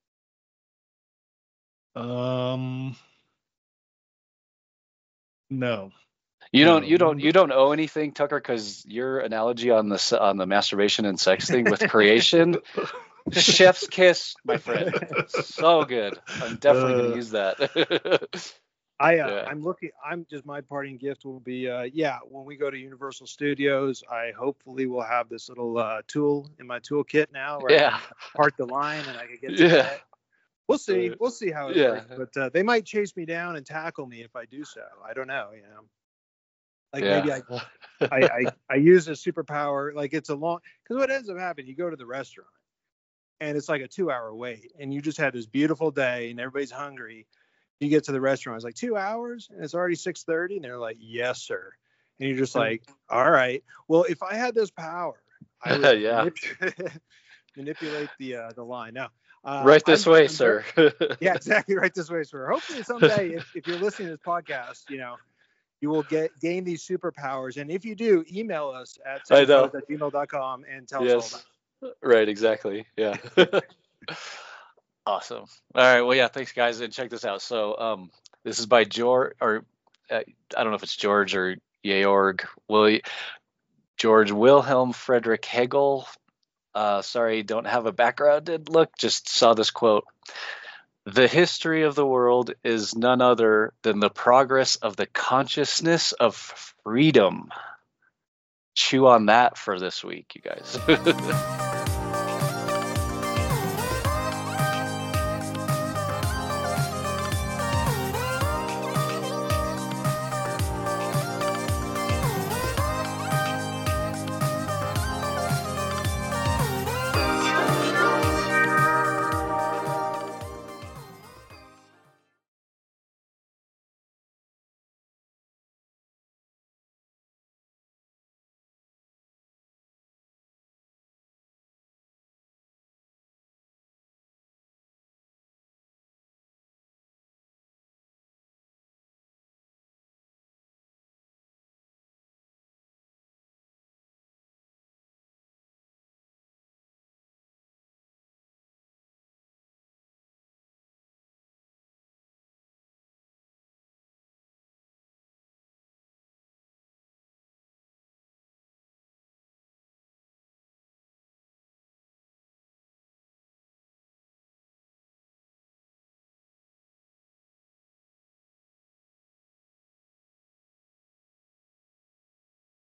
No. You don't owe anything, Tucker, because your analogy on the masturbation and sex thing with creation, chef's kiss, my friend. So good. I'm definitely going to use that. I'm looking. My parting gift will be, when we go to Universal Studios, I hopefully will have this little tool in my toolkit now, where I can park the line and I can get to that. We'll see. We'll see how it works. But they might chase me down and tackle me if I do so. I don't know. Maybe I use a superpower. Like, it's a long, because what ends up happening, you go to the restaurant and it's like a 2-hour wait, and you just had this beautiful day and everybody's hungry. You get to the restaurant, it's like 2 hours and it's already 6:30, and they're like, yes, sir. And you're just like, all right, well, if I had this power, I would manipulate the line. Now, right this way, sir. Yeah, exactly. Right this way, sir. Hopefully someday, if you're listening to this podcast, you will gain these superpowers. And if you do, email us at gmail.com and tell us all about it. Right, exactly. Yeah. Awesome. All right. Well, yeah, thanks, guys. And check this out. So this is by George, or I don't know if it's George or Georg. George Wilhelm Friedrich Hegel. Sorry, don't have a backgrounded look. Just saw this quote. The history of the world is none other than the progress of the consciousness of freedom. Chew on that for this week, you guys.